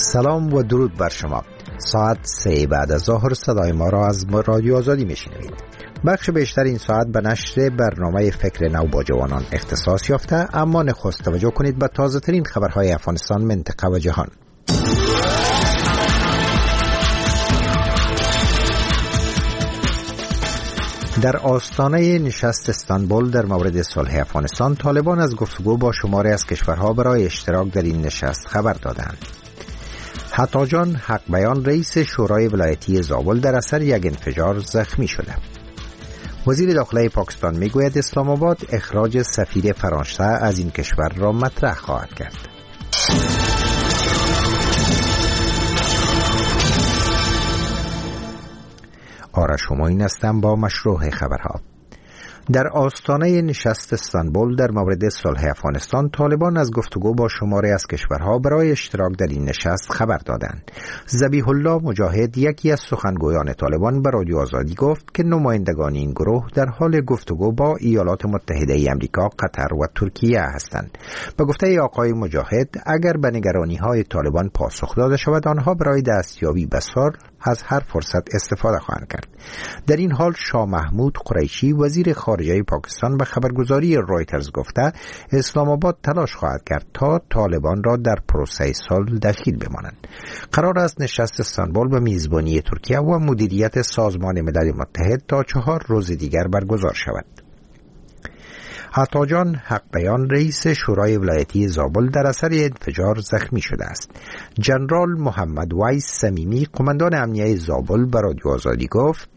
سلام و درود بر شما. ساعت 3 بعد از ظهر صدای ما را از رادیو آزادی میشنوید. بخش بیشتر این ساعت به نشر برنامه فکر نو با جوانان اختصاص یافته، اما نخست توجه کنید به تازه ترین خبرهای افغانستان، منطقه و جهان. در آستانه نشست استانبول در مورد صلح افغانستان، طالبان از گفتگو با شماری از کشورها برای اشتراک در این نشست خبر دادند. حتاجان حق بیان رئیس شورای ولایتی زابل در اثر یک انفجار زخمی شده. وزیر داخله پاکستان میگوید اسلام آباد اخراج سفیر فرانسه از این کشور را مطرح خواهد کرد. آرش همایون هستم با مشروع خبرها. در آستانه نشست استانبول در مورد صلح افغانستان، طالبان از گفتگو با شماری از کشورها برای اشتراک در این نشست خبر دادند. ذبیح الله مجاهد، یکی از سخنگویان طالبان، به رادیو آزادی گفت که نمایندگان این گروه در حال گفتگو با ایالات متحده ای آمریکا، قطر و ترکیه هستند. به گفته آقای مجاهد، اگر به نگرانی‌های طالبان پاسخ داده شود، آنها برای دستیابی به صلح از هر فرصت استفاده خواهند کرد. در این حال شاه محمود قریشی، وزیر خارجه پاکستان، به خبرگزاری رویترز گفته اسلام آباد تلاش خواهد کرد تا طالبان را در پروسه صلح دخیل بمانند. قرار است نشست استانبول به میزبانی ترکیه و مدیریت سازمان ملل متحد تا 4 روز دیگر برگزار شود. حتاجان حق بیان رئیس شورای ولایتی زابل در اثر انفجار زخمی شده است. جنرال محمد وایس صمیمی، قماندان امنیه زابل، به رادیو آزادی گفت: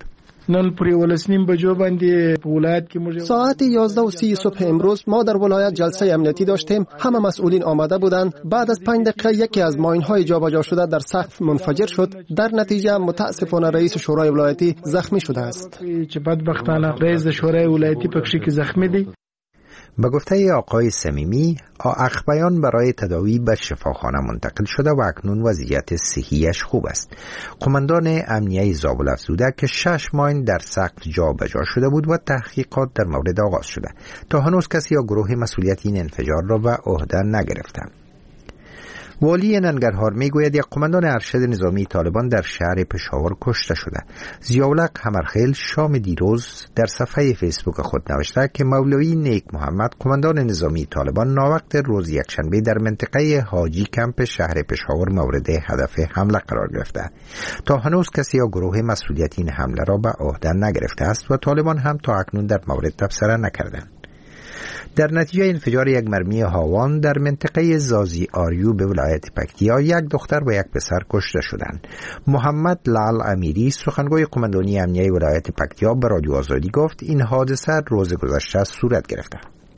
ساعت 11:30 صبح امروز ما در ولایت جلسه امنیتی داشتیم. همه مسئولین آمده بودند. بعد از 5 دقیقه یکی از ماین‌های جابجا شده در سقف منفجر شد. در نتیجه متاسفانه رئیس شورای ولایتی زخمی شده است. رئیس شورای ولایتی پکشی که زخمی دی. به گفته آقای صمیمی، اخبیان برای تداوی به شفاخانه منتقل شده و اکنون وضعیت صحیش خوب است. قماندان امنیه زابل افزوده که 6 ماین در سقف جابجا شده بود و تحقیقات در مورد آغاز شده. تا هنوز کسی یا گروه مسئولیت این انفجار را به عهده نگرفته. والی ننگرهار میگوید یک قماندان ارشد نظامی طالبان در شهر پشاور کشته شده. ضیاءالحق حمرخیل شام دیروز در صفحه فیسبوک خود نوشته که مولوی نیک محمد، قماندان نظامی طالبان، ناوقت روز یکشنبه در منطقه حاجی کمپ شهر پشاور مورد هدف حمله قرار گرفته. تا هنوز کسی یا گروه مسئولیت این حمله را به عهده نگرفته است و طالبان هم تا اکنون در مورد تبصره نکردند. در نتیجه انفجار یک مرمی هاوان در منطقه زازی آریو به ولایت پکتیا، یک دختر و یک پسر کشته شدند. محمد لال امیری، سخنگوی قماندانی امنیه ولایت پکتیا، به رادیو آزادی گفت این حادثه روز گذشته صورت گرفته.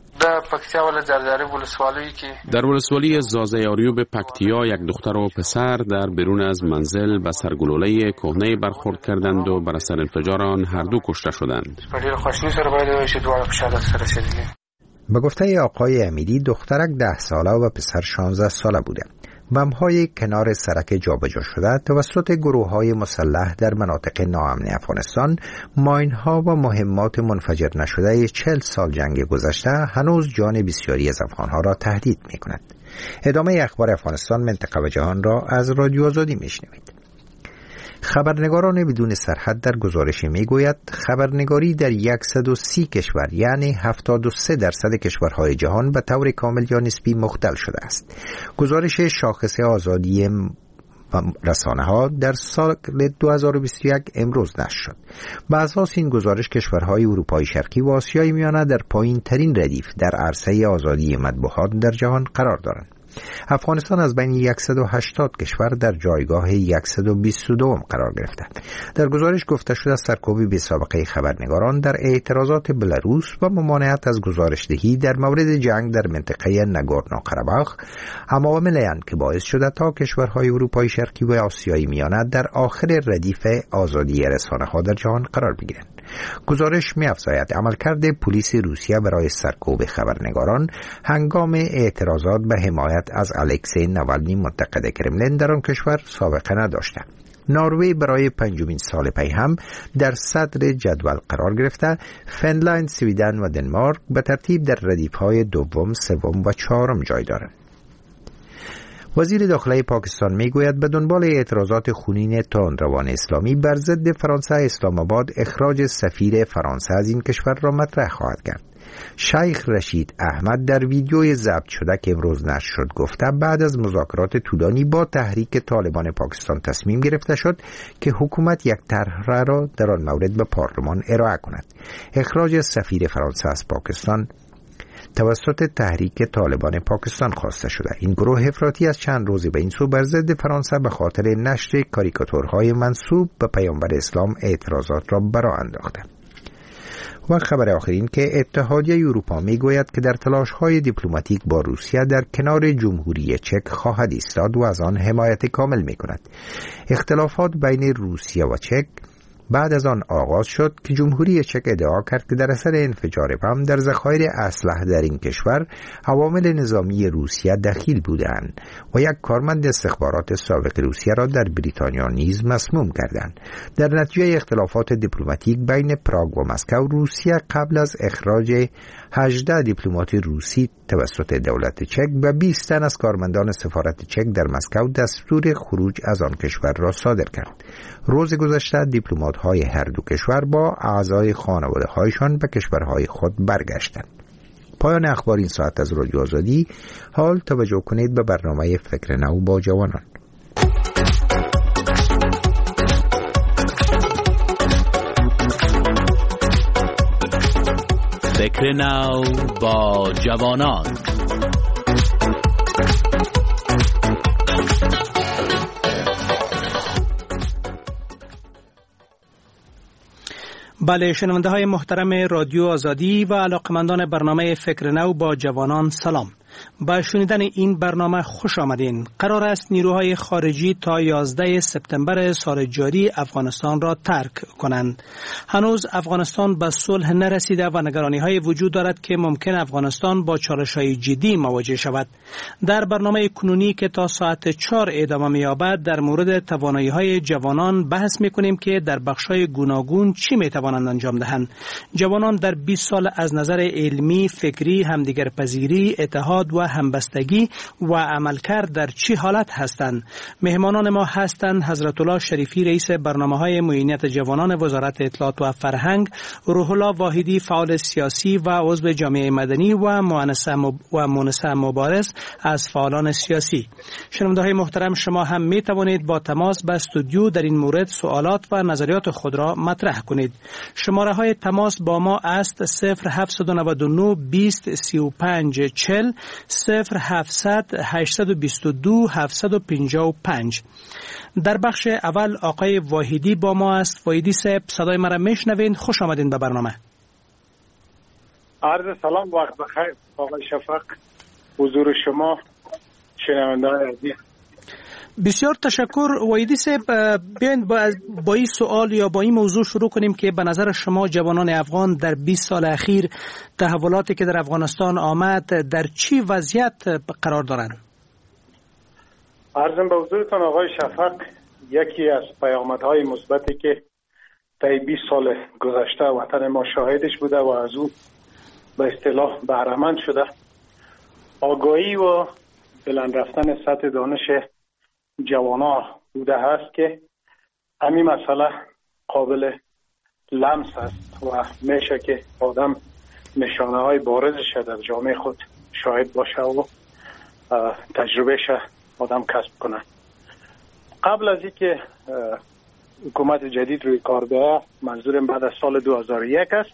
در ولسوالی زازی آریو به پکتیا، یک دختر و پسر در بیرون از منزل به سرگلوله کهنه برخورد کردند و بر اثر انفجار آن هر دو کشته شدند. به گفته آقای امیری، دخترک 10 ساله و پسر 16 ساله بوده. بم‌های کنار سرک جابجا شده توسط گروه‌های مسلح در مناطق ناامن افغانستان، ماین‌ها و مهمات منفجر نشده 40 سال جنگ گذشته هنوز جان بسیاری از افغان‌ها را تهدید می‌کند. ادامه اخبار افغانستان، منطقه و جهان را از رادیو آزادی می‌شنوید. خبرنگاران بدون سرحد در گزارش میگوید خبرنگاری در 130 کشور، یعنی 73% کشورهای جهان، به طور کامل یا نسبی مختل شده است. گزارش شاخص آزادی رسانه ها در سال 2021 امروز نشر شد. به اساس این گزارش، کشورهای اروپای شرقی و آسیای میانه در پایین ترین ردیف در عرصه آزادی مطبوعات در جهان قرار دارند. افغانستان از بین 180 کشور در جایگاه 122 قرار گرفته. در گزارش گفته شده سرکوب بی‌سابقه خبرنگاران در اعتراضات بلاروس و ممانعت از گزارشدهی در مورد جنگ در منطقه ناگورنو قره‌باخ عواملی اند که باعث شده تا کشورهای اروپای شرقی و آسیای میانه در آخر ردیف آزادی رسانه‌ها در جهان قرار بگیرند. گزارش می‌افزاید عملکرد پلیس روسیه برای سرکوب خبرنگاران هنگام اعتراضات به حمایت از الکسی ناوالنی منتقد کرملین در آن کشور سابقه نداشته. نروژ برای 5مین سال پی هم در صدر جدول قرار گرفته. فنلاند، سویدن و دنمارک به ترتیب در ردیف‌های دوم، سوم و چهارم جای دارند. وزیر داخلی پاکستان میگوید به دنبال اعتراضات خونین تندروان اسلامی بر ضد فرانسه، اسلام آباد اخراج سفیر فرانسه از این کشور را مطرح خواهد کرد. شیخ رشید احمد در ویدیوی ضبط شده که امروز نشر شد گفته بعد از مذاکرات طولانی با تحریک طالبان پاکستان تصمیم گرفته شد که حکومت یک طرح را در آن مورد به پارلمان ارائه کند. اخراج سفیر فرانسه از پاکستان توسط تحریک طالبان پاکستان خواسته شده. این گروه افراطی از چند روزی به این سو بر ضد فرانسه به خاطر نشر کاریکاتورهای منسوب به پیامبر اسلام اعتراضات را برآ انداخته. و خبر آخر این که اتحادیه اروپا میگوید که در تلاش‌های دیپلماتیک با روسیه در کنار جمهوری چک خواهد ایستاد و از آن حمایت کامل می‌کند. اختلافات بین روسیه و چک بعد از آن آغاز شد که جمهوری چک ادعا کرد که در اثر انفجار بم در ذخایر اسلحه در این کشور عوامل نظامی روسیه دخیل بودند و یک کارمند استخبارات سابق روسیه را در بریتانیا نیز مسموم کردند. در نتیجه اختلافات دیپلماتیک بین پراگ و مسکو، روسیه قبل از اخراج 18 دیپلمات روسی توسط دولت چک و 20 تن از کارمندان سفارت چک در مسکو دستور خروج از آن کشور را صادر کرد. روز گذشته دیپلمات‌های هر دو کشور با اعضای خانواده‌هایشان به کشورهای خود برگشتند. پایان اخبار این ساعت از رادیو آزادی. حال توجه کنید به برنامه فکر نو با جوانان. فکر نو با جوانان. بله، شنونده های محترم رادیو آزادی و علاقمندان برنامه فکر نو با جوانان سلام. با شنیدن این برنامه خوش آمدین. قرار است نیروهای خارجی تا 11 سپتامبر سال جاری افغانستان را ترک کنند. هنوز افغانستان به صلح نرسیده و نگرانی‌های وجود دارد که ممکن افغانستان با چالش‌های جدی مواجه شود. در برنامه کنونی که تا ساعت 4 ادامه می‌یابد در مورد توانایی‌های جوانان بحث می‌کنیم که در بخش‌های گوناگون چی می‌توانند انجام دهند. جوانان در 20 سال از نظر علمی، فکری، همدیگرپذیری، اتحاد و همبستگی و عملکرد در چی حالت هستند؟ مهمانان ما هستند حضرت الله شریفی رئیس برنامه‌های معینیت جوانان وزارت اطلاعات و فرهنگ، روح الله واحدی فعال سیاسی و عضو جامعه مدنی و مونسه مبارز از فعالان سیاسی. شنونده‌های محترم، شما هم می توانید با تماس به استودیو در این مورد سوالات و نظریات خود را مطرح کنید. شماره‌های تماس با ما است 0799 20 35 40 0700 822 755. در بخش اول آقای واحدی با ما است. واحدی صاحب، صدای مرا میشنوین؟ خوش آمدین به برنامه. عرض سلام، وقت بخیر آقای شفق، حضور شما، شنونده‌های عزیز. بسیار تشکر واحدی صاحب. بیاین با این سوال یا با این موضوع شروع کنیم که به نظر شما جوانان افغان در 20 سال اخیر تحولاتی که در افغانستان آمد در چی وضعیت قرار دارند؟ عرضم به حضورتان آقای شفق، یکی از پیامدهای مثبتی که طی 20 سال گذشته وطن ما شاهدش بوده و از او به اصطلاح بهره‌مند شده، آگاهی و بلند رفتن سطح دانش جوانا بوده هست که همین مسئله قابل لمس است و میشه که آدم نشانه های بارزش در جامعه خود شاهد باشه و تجربهش آدم کسب کنه. قبل از اینکه حکومت جدید روی کار بیاید، منظورم بعد از سال 2001 است،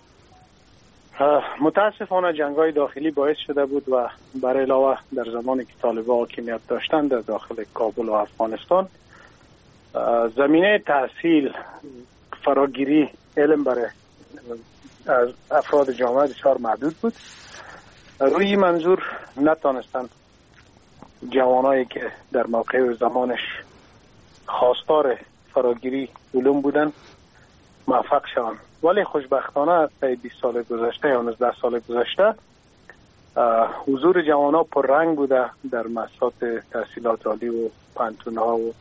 متاسفانه جنگ‌های داخلی باعث شده بود و برای علاوه در زمانی که طالبان حاکمیت داشتند در داخل کابل و افغانستان، زمینه تحصیل، فراگیری علم برای از افراد جامعه بسیار محدود بود. روی منظور نتانستن جوانایی که در موقع و زمانش خواستار فراگیری علوم بودن موفق شوند. ولی خوشبختانه طی 20 سال گذشته یا 19 سال گذشته حضور جوانان پررنگ بوده در مؤسسات تحصیلات عالی و پانتون‌ها و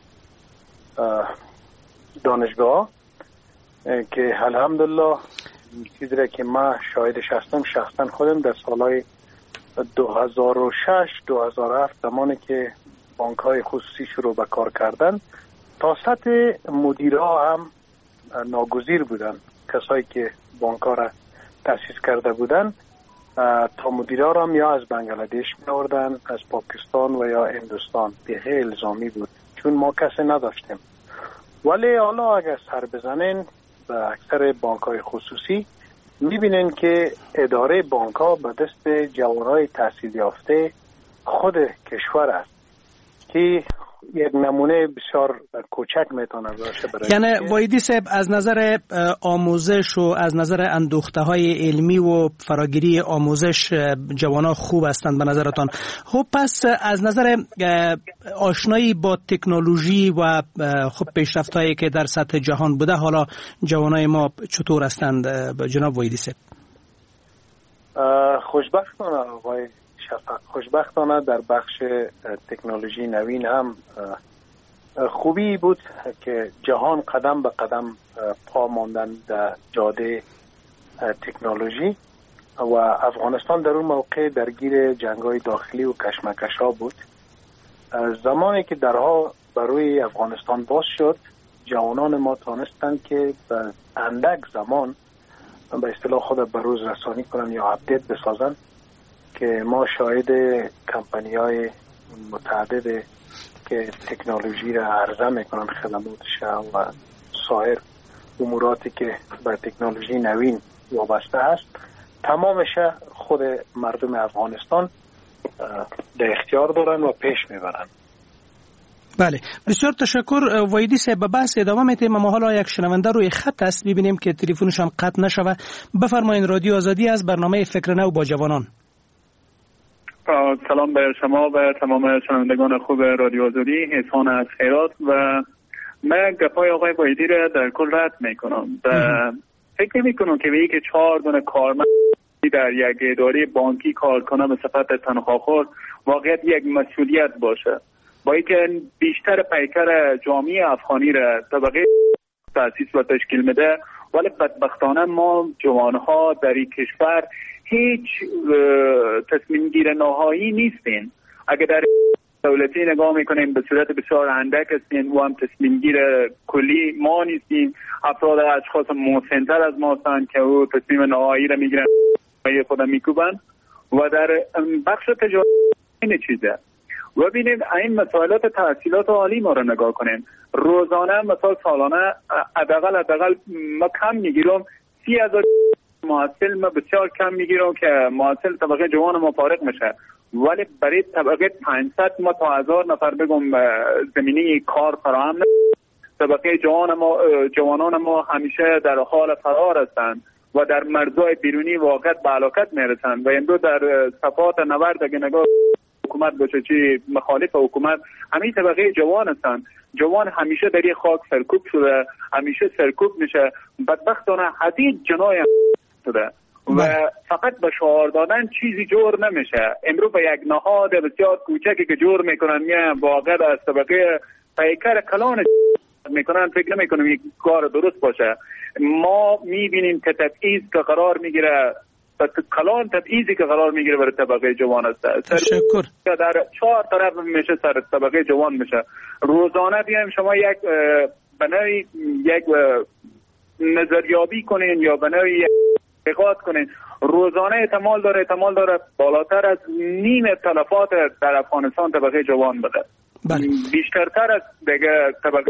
دانشگاه که الحمدلله چیزی را که من شاهدش هستم شخصا خودم در سالهای 2006 2007 زمانی که بانک‌های خصوصی شروع به کار کردن، تا سطح مدیرها هم ناگزیر بودن. کسایی که بانک‌ها را تأسیس کرده بودن تا مدیرها را هم یا از بنگلادش می آوردن، از پاکستان و یا هندوستان. دیگه الزامی بود چون ما کسی نداشتیم. ولی حالا اگر سر بزنین به اکثر بانک‌های خصوصی میبینین که اداره بانک‌ها به دست جوانای تحصیل یافته خود کشور است که یک نمونه بسیار کوچک میتونه باشه برای یعنی وایدی صاحب از نظر آموزش و از نظر اندوخته های علمی و فراگیری آموزش جوانان خوب هستند به نظرتان. خب پس از نظر آشنایی با تکنولوژی و خب پیشرفت هایی که در سطح جهان بوده، حالا جوانای ما چطور هستند جناب وایدی صاحب؟ خوشبختانه آقای خوشبختانه در بخش تکنولوژی نوین هم خوبی بود که جهان قدم به قدم پا ماندن در جاده تکنولوژی و افغانستان در اون موقع درگیر جنگ‌های داخلی و کشمکش‌ها بود. زمانی که درها بر روی افغانستان باز شد، جوانان ما تانستند که به اندک زمان به اصطلاح خود به روز رسانی کنن یا اپدیت بسازن که ما شاهد کمپانی‌های متعدد که تکنولوژی را عرضه میکنن خدماتش و سایر اموراتی که به تکنولوژی نوین وابسته است، تمامش خود مردم افغانستان در اختیار دارن و پیش میبرن. بله، بسیار تشکر وایدی صاحب. به بحث ادامه میتیم، اما حالا یک شنونده روی خط است، ببینیم که تلفنش هم قطع نشوه. بفرمایید. رادیو آزادی از برنامه فکر نو با جوانان. سلام به شما و تمام شنوندگان خوب رادیو آزادی. احسان از خیرات و من گپای آقای وایدی را در کل رد میکنم و فکر نمیکنم که به یک 4 دونه کارمند در یک اداره بانکی کار کنه به صفت تنخواهخوار واقعیت یک مسئولیت باشه. با اینکه بیشتر پیکر جامعه افغانی را طبقه تأسیس و تشکیل میده، ولی بدبختانه ما جوانها در این کشور هیچ تصمیم گیر نهایی نیستین. اگر در دولتی نگاه میکنیم به صورت بسیار اندک هستین و هم تصمیم گیر کلی ما نیستیم. افراد اشخاص محسن‌تر از ما هستند که او تصمیم نهایی را میگیرن خود میکوبن و در بخش تجارت این چیزه. و ببینید این مسائلات تحصیلات عالی ما رو نگاه کنیم. روزانه مثلا سالانه حداقل ما کم میگیرم 30,000 محصل، ما بسیار کم میگیرم که محصل طبقه جوان ما فارغ میشه، ولی برای طبقه 500 ما تا 1000 نفر بگم زمینه کار فراهم نمیشه. طبقه جوانان ما همیشه در حال فرار هستند و در مرزهای بیرونی واقعا به هلاکت میرسند و امروز در صفات نبرد اگه نگاه حکومت باشه چی مخالف حکومت، همین طبقه جوان هستند. جوان همیشه در یک خاک سرکوب شده، همیشه سرکوب میشه. بدبختانه حدید جنای شده و فقط به شعار دادن چیزی جور نمیشه. امروز به یک نهاد بسیار کوچکی که جور میکنن میان واقعا از طبقه پیکر کلان میکنن، فکر نمیکنم یک کار درست باشه. ما میبینیم که تبعیض که قرار میگیره، کلان تبعیضی که قرار میگیره برای طبقه جوان است. تشکر. در 4 طرف میشه سر طبقه جوان میشه. روزانه بیایم شما یک بنای یک نظریابی کنین یا بنای تحقیقات کنین، روزانه احتمال داره بالاتر از نیم تلفات در افغانستان طبقه جوان بده. بله. بیشترتر از دیگه طبقه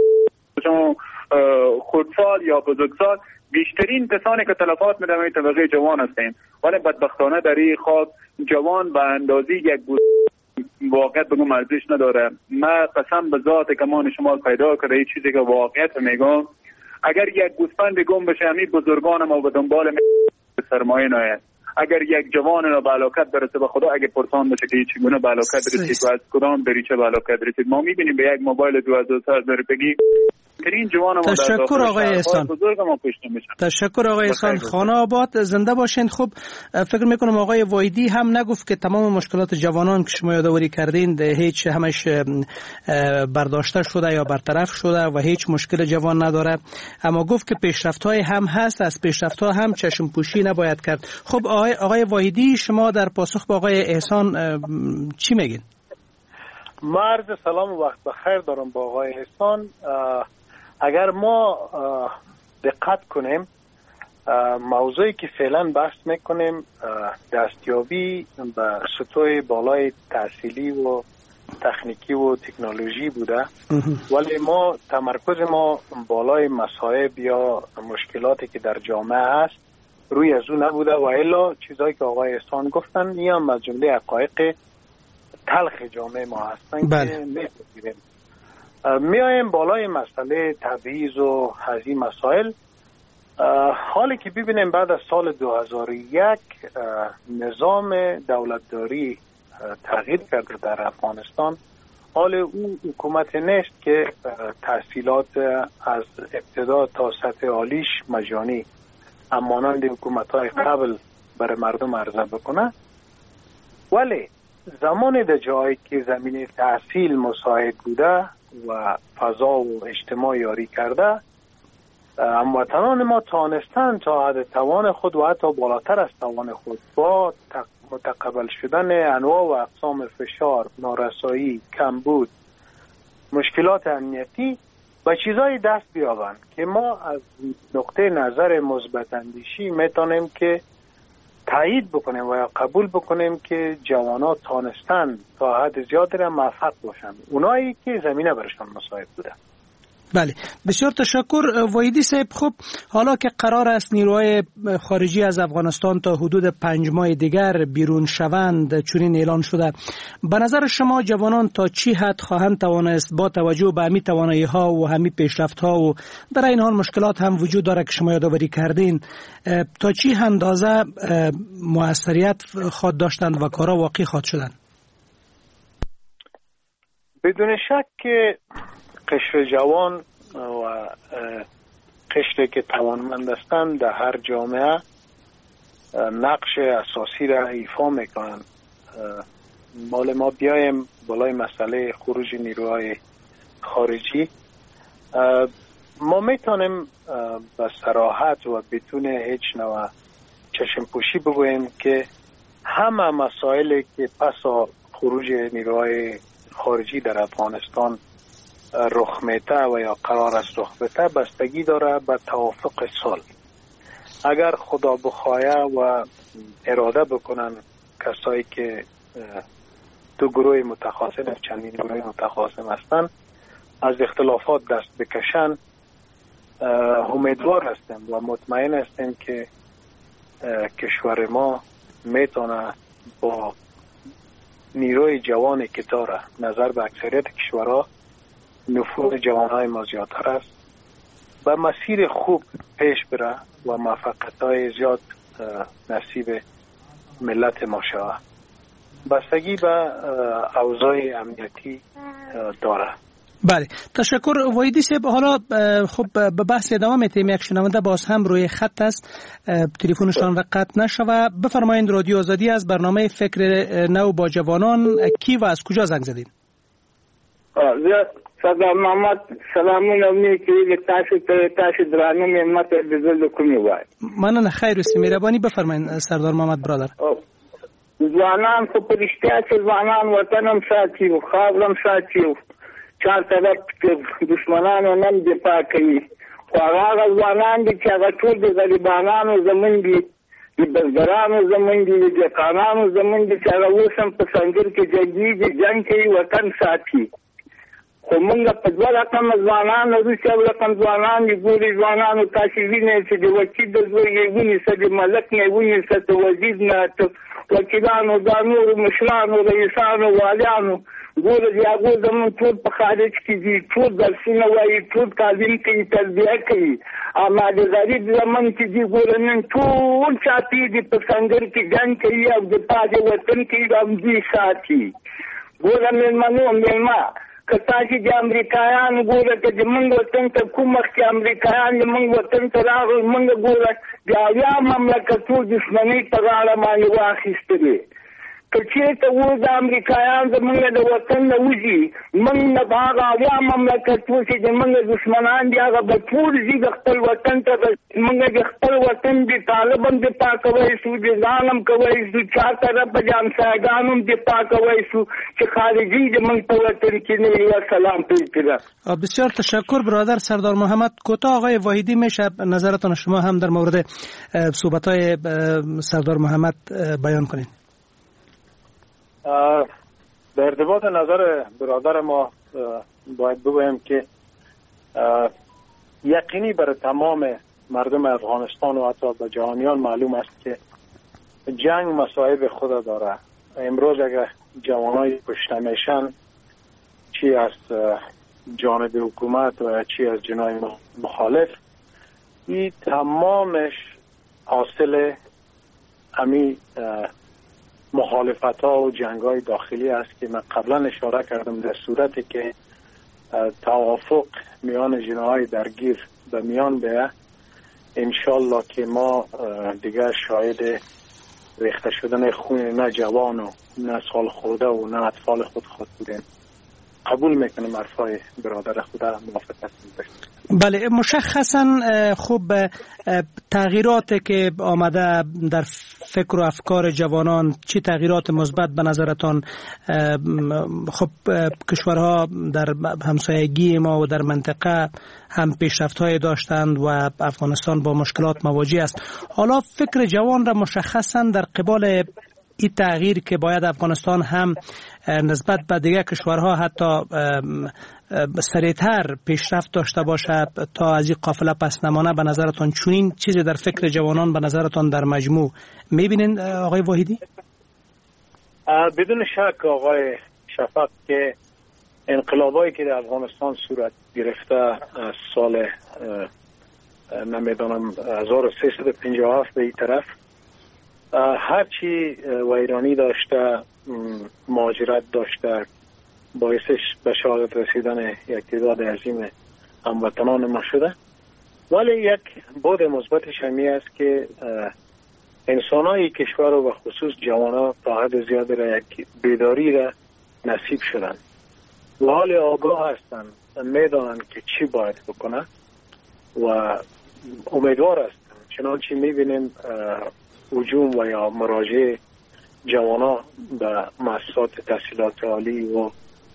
خردسال یا بزرگسال، بیشترین کسانی که تلفات میدن این طبقه جوان هستند. ولی بدبختانه در این خاک جوان به اندازی یک واقعیت بگم ارزش نداره. من قسم به ذات کمان شما پیدا کرده این چیزی که واقعیت میگم، اگر یک گوسفند گم بشه همین بزرگان ما به دنبال سرمایه ناید. اگر یک جوان را به هلاکت برسه به خدا اگه پرسان بشه که چگونه به هلاکت برسید و از کدام دریچه به هلاکت برسید، ما میبینیم به یک موبایل 2000 بگی تشکر آقای احسان. تشکر آقای احسان. خانه آباد زنده باشین. خب فکر میکنم آقای وایدی هم نگفت که تمام مشکلات جوانان که شما یادآوری کردین هیچ همش برداشته شده یا برطرف شده و هیچ مشکل جوان نداره، اما گفت که پیشرفت‌های هم هست، از پیشرفت‌ها هم چشم پوشی نباید کرد. خب آقای وایدی شما در پاسخ به آقای احسان چی میگین؟ مرز سلام و وقت بخیر دارم با آقای احسان. اگر ما دقت کنیم موضوعی که فعلا بحث میکنیم دستیابی به سطوح بالای تحصیلی و تکنیکی و تکنولوژی بوده، ولی ما تمرکز ما بالای مصائب یا مشکلاتی که در جامعه هست روی از اون نبوده و الا چیزایی که آقای احسان گفتن این هم از جمله حقایق تلخ جامعه ما هستن که میپذیریم. میایم بالای مسئله تبعیض و هذه مسائل. حالی که ببینیم بعد از سال 2001 نظام دولتداری تغییر کرده در افغانستان. حال او حکومت نیست که تحصیلات از ابتدا تا سطح عالیش مجانی همانند حکومت‌های قبل برای مردم عرضه بکنه، ولی زمان در جایی که زمینه تحصیل مساعد بوده و فضا و اجتماع یاری کرده، هموطنان ما توانستند تا حد توان خود و حتی بالاتر از توان خود با متقبل شدن انواع و اقسام فشار، نارسایی، کمبود، مشکلات امنیتی به چیزای دست بیابند که ما از نقطه نظر مثبت اندیشی میتونیم که تایید بکنیم و یا قبول بکنیم که جوانات توانستند تا حد زیادی را موفق باشند، اونایی که زمینه برشان مساعد بوده. بله، بسیار تشکر وحیدی صاحب. خب حالا که قرار است نیروهای خارجی از افغانستان تا حدود 5 ماه دیگر بیرون شوند چنین اعلان شده، به نظر شما جوانان تا چی حد خواهند توانست با توجه به همین توانایی ها و همین پیشرفت ها و در این حال مشکلات هم وجود داره که شما یادآوری کردین، تا چی اندازه موثریت خواهد داشتند و کارا واقعی خواهد شدند؟ بدون شک که قشر جوان و قشری که توانمند هستند در هر جامعه نقش اساسی را ایفا میکنند. مال ما بیایم بالای مسئله خروج نیروهای خارجی، ما میتونیم به صراحت و بدون هیچ نوع چشم پوشی بگوییم که همه مسائلی که پس خروج نیروهای خارجی در افغانستان رخ میته و یا قرار است رخ بده بستگی داره به توافق صلح. اگر خدا بخواهد و اراده بکنن کسایی که دو گروه متخاصم چندین گروه متخاصم هستن از اختلافات دست بکشن، امیدوار هستیم و مطمئن هستیم که کشور ما میتونه با نیروی جوانی که داره نظر به اکثریت کشورها نفوذ جوانهای ما زیادتر است و مسیر خوب پیش بره و موفقیت‌های زیاد نصیب ملت ما شود. بستگی به اوضاع امنیتی داره. بله، تشکر وحیدی صاحب. حالا خب به بحث ادامه میتیم. یک شنونده باز هم روی خط است، تلفنشان را قطع نشوه. بفرمایید. رادیو آزادی از برنامه فکر نو با جوانان، کی و از کجا زنگ زدید؟ سردار محمد سلامونه میکنم تاسو درانه مهمت د زل کومي وای. مننه، خیر اوسئ. مهرباني بفرمایئ سردار محمد برادر. ځوانان خو په رښتیا چې ځوانان وطنم ساتي او خاورم ساتي، چار طرف دشمنانو نن دفاع کوي، خو هغه ځوانان دي چې هغه ټول د غریبانو زمون دي، د بزګرانو زمون دي، د دهقانانو زمون دي چې هغه اوس هم په سنګر کې جنګېږي، جنګ کوي، وطن ساتي. خو مونږ په دوه رقم ځوانان وروسته یو رقم ځوانان دي. ګوري ځوانانو تاسې وینئ چې د وکیل د زوی یې ونیسه، د ملک نه یې ونیسه، د وزیر نه، وکیلانو، دا نورو مشرانو، رئیسانو، والیانو، ګوره د هغو زمونږ ټول په خارج کې دي، ټول درسونه وایي، ټول تعلیم کوي، تربیه کوي، اما د غریب زمن کې دي ګوره نن ټول چاپي دي، په سنګر کې جنګ کوي او دفاع د وطن کوي، همدوی ساتي. ګوره مېلمه که تاسې د امریکایانو ګوره که د موږ وطن ته کوم وخت چې امریکایان د موږ وطن ته راغلل، موږ ګوره د اویا مملکتونو دښمنۍ په غاړه باندې واخیستلې. که چېرته اوس د امریکایان زمونږ د وطن نه وځي موږ نه به هغه اویا مملکتونه چې زمونږ دښمنان دي هغه به ټول ځي د خپل وطن ته موږ د خپل وطن د طالب هم دفاع کوی شو د ځان هم کوی شو چا طرف به د همسایګانو هم دفاع کوی شو چې خارجي زمونږ په وطن کې نه وي. سلام پیدا. بسیار تشکر برادر سردار محمد. کوتاه آقای واحدی میشه نظرتان شما هم در مورد صحبت‌های سردار محمد بیان کنید. در ارتباط نظر برادر ما باید بگویم که یقینی برای تمام مردم افغانستان و حتی به جهانیان معلوم است که جنگ مصائب خود داره. امروز اگر جوانای کشته میشن چی از جانب حکومت و چی از جنای مخالف، این تمامش حاصل امی مخالفت ها و جنگ های داخلی است که من قبلا اشاره کردم. در صورتی که توافق میان جناهای درگیر به میان بیه انشالله که ما دیگر شاهد ریخته شدن خون نه جوان و نه سال خورده و نه اطفال خود بودیم. قبول میکنم حرفای برادر خدا، موافقت میکنم. بله، مشخصا خوب تغییراتی که آمده در فکر و افکار جوانان، چی تغییرات مثبت به نظرتان؟ خب کشورها در همسایگی ما و در منطقه هم پیشرفت‌های داشتند و افغانستان با مشکلات مواجه است. حالا فکر جوان را مشخصا در قبال این تغییر که باید افغانستان هم نسبت به دیگر کشورها حتی سریعتر پیشرفت داشته باشد تا از این قافله پس نمانه، به نظرتان چنین چیزی در فکر جوانان به نظرتان در مجموع میبینین آقای واحدی؟ بدون شک آقای شفق که انقلابایی که در افغانستان صورت گرفته از سال نمیدانم 1357 به این طرف هرچی ویرانی داشته، مهاجرت داشته، باعثش به شهادت رسیدن یک تعداد عظیم هموطنان ما شده، ولی یک بعد مثبتش همی است که انسانای کشور و خصوص جوانا تا حد زیادی را یک بیداری را نصیب شدن و حال آگاه هستند، میدانند که چی باید بکنه و امیدوار هستند. چنانچه میبینیم هجوم و یا مراجعه جوانا به مؤسسات تحصیلات عالی و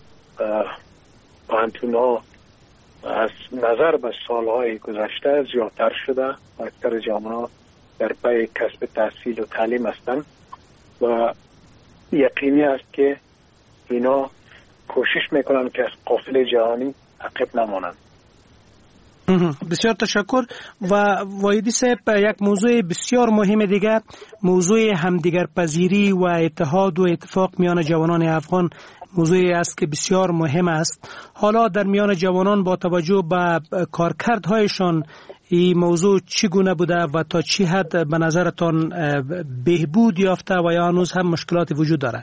پانتون‌ها از نظر به سالهای گذشته زیادتر شده. اکثر جوانا در پی کسب تحصیل و تعلیم هستند و یقینی است که اینا کوشش میکنند که از قافله جهانی عقب نمانند. بسیار تشکر. و واحدی صاحب، یک موضوع بسیار مهم دیگر، موضوع همدیگر پذیری و اتحاد و اتفاق میان جوانان افغان موضوعی است که بسیار مهم است. حالا در میان جوانان با توجه به کارکردهایشان این موضوع چگونه بوده و تا چی حد به نظرتان بهبود یافته و یا هنوز هم مشکلات وجود داره؟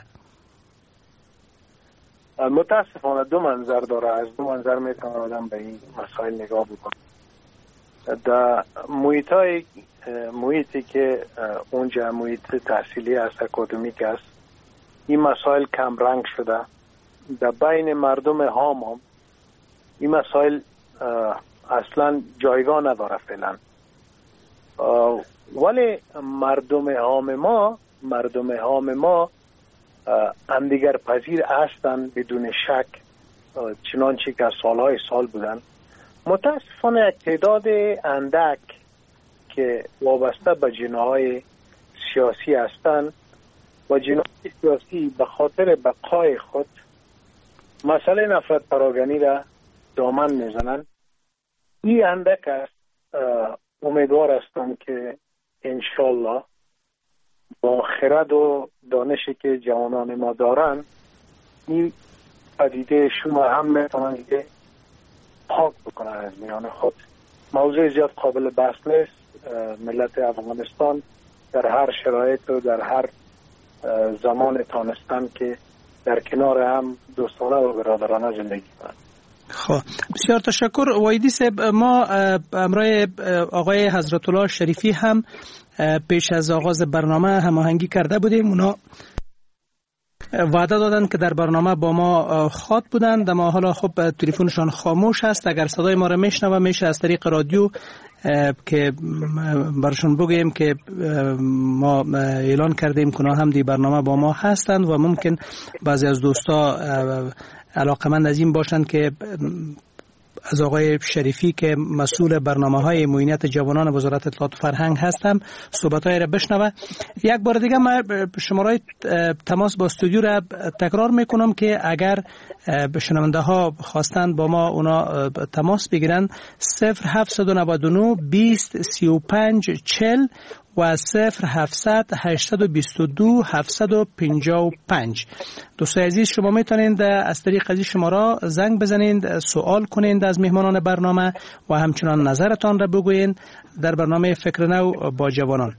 متاسفانه دو منظر داره. از دو منظر میتونه آدم به این مسائل نگاه بکنه. در محیطی که اونجا محیط تحصیلی است، اکادمیک است، این مسائل کم رنگ شده. در بین مردم هام هم این مسائل اصلا جایگاه نداره فعلا، ولی مردم هام ما همدیگر پذیر هستند بدون شک، چنانچه که سالهای سال بودن. متاسفانه یک تعداد اندک که وابسته به جناهای سیاسی هستند و جناهای سیاسی به خاطر بقای خود مسئله نفرت پراگنی را دامن میزنند. این اندک است. امیدوار هستم که انشالله با خرد و دانشی که جوانان ما دارن این پدیده شما هم میتونن که پاک بکنن از میان خود. موضوع زیاد قابل بحث نیست. ملت افغانستان در هر شرایط و در هر زمان تانستن که در کنار هم دوستانه و برادرانه زندگی کنند. خب بسیار تشکر. واحدی صاحب، ما امرای آقای حضرت الله شریفی هم پیش از آغاز برنامه هماهنگی کرده بودیم. اونا وعده دادن که در برنامه با ما خاط بودند، اما حالا خب تلفنشان خاموش است. اگر صدای ما را میشنوه میشه از طریق رادیو که برشون بگیم که ما اعلان کردیم که هم دی برنامه با ما هستند و ممکن بعضی از دوستا علاقمند از این باشند که از آقای شریفی که مسئول برنامه‌های معینیت جوانان وزارت اطلاعات و فرهنگ هستم صحبت‌های را بشنوه. یک بار دیگه من شماره تماس با استودیو را تکرار میکنم که اگر شنونده ها خواستند با ما اونا تماس بگیرن 0799 20 35 40 و 0700 822 755. دوستای عزیز شما میتونید از طریق از شماره زنگ بزنید، سوال کنید از مهمانان برنامه و همچنان نظرتان را بگویید در برنامه فکر نو با جوانان.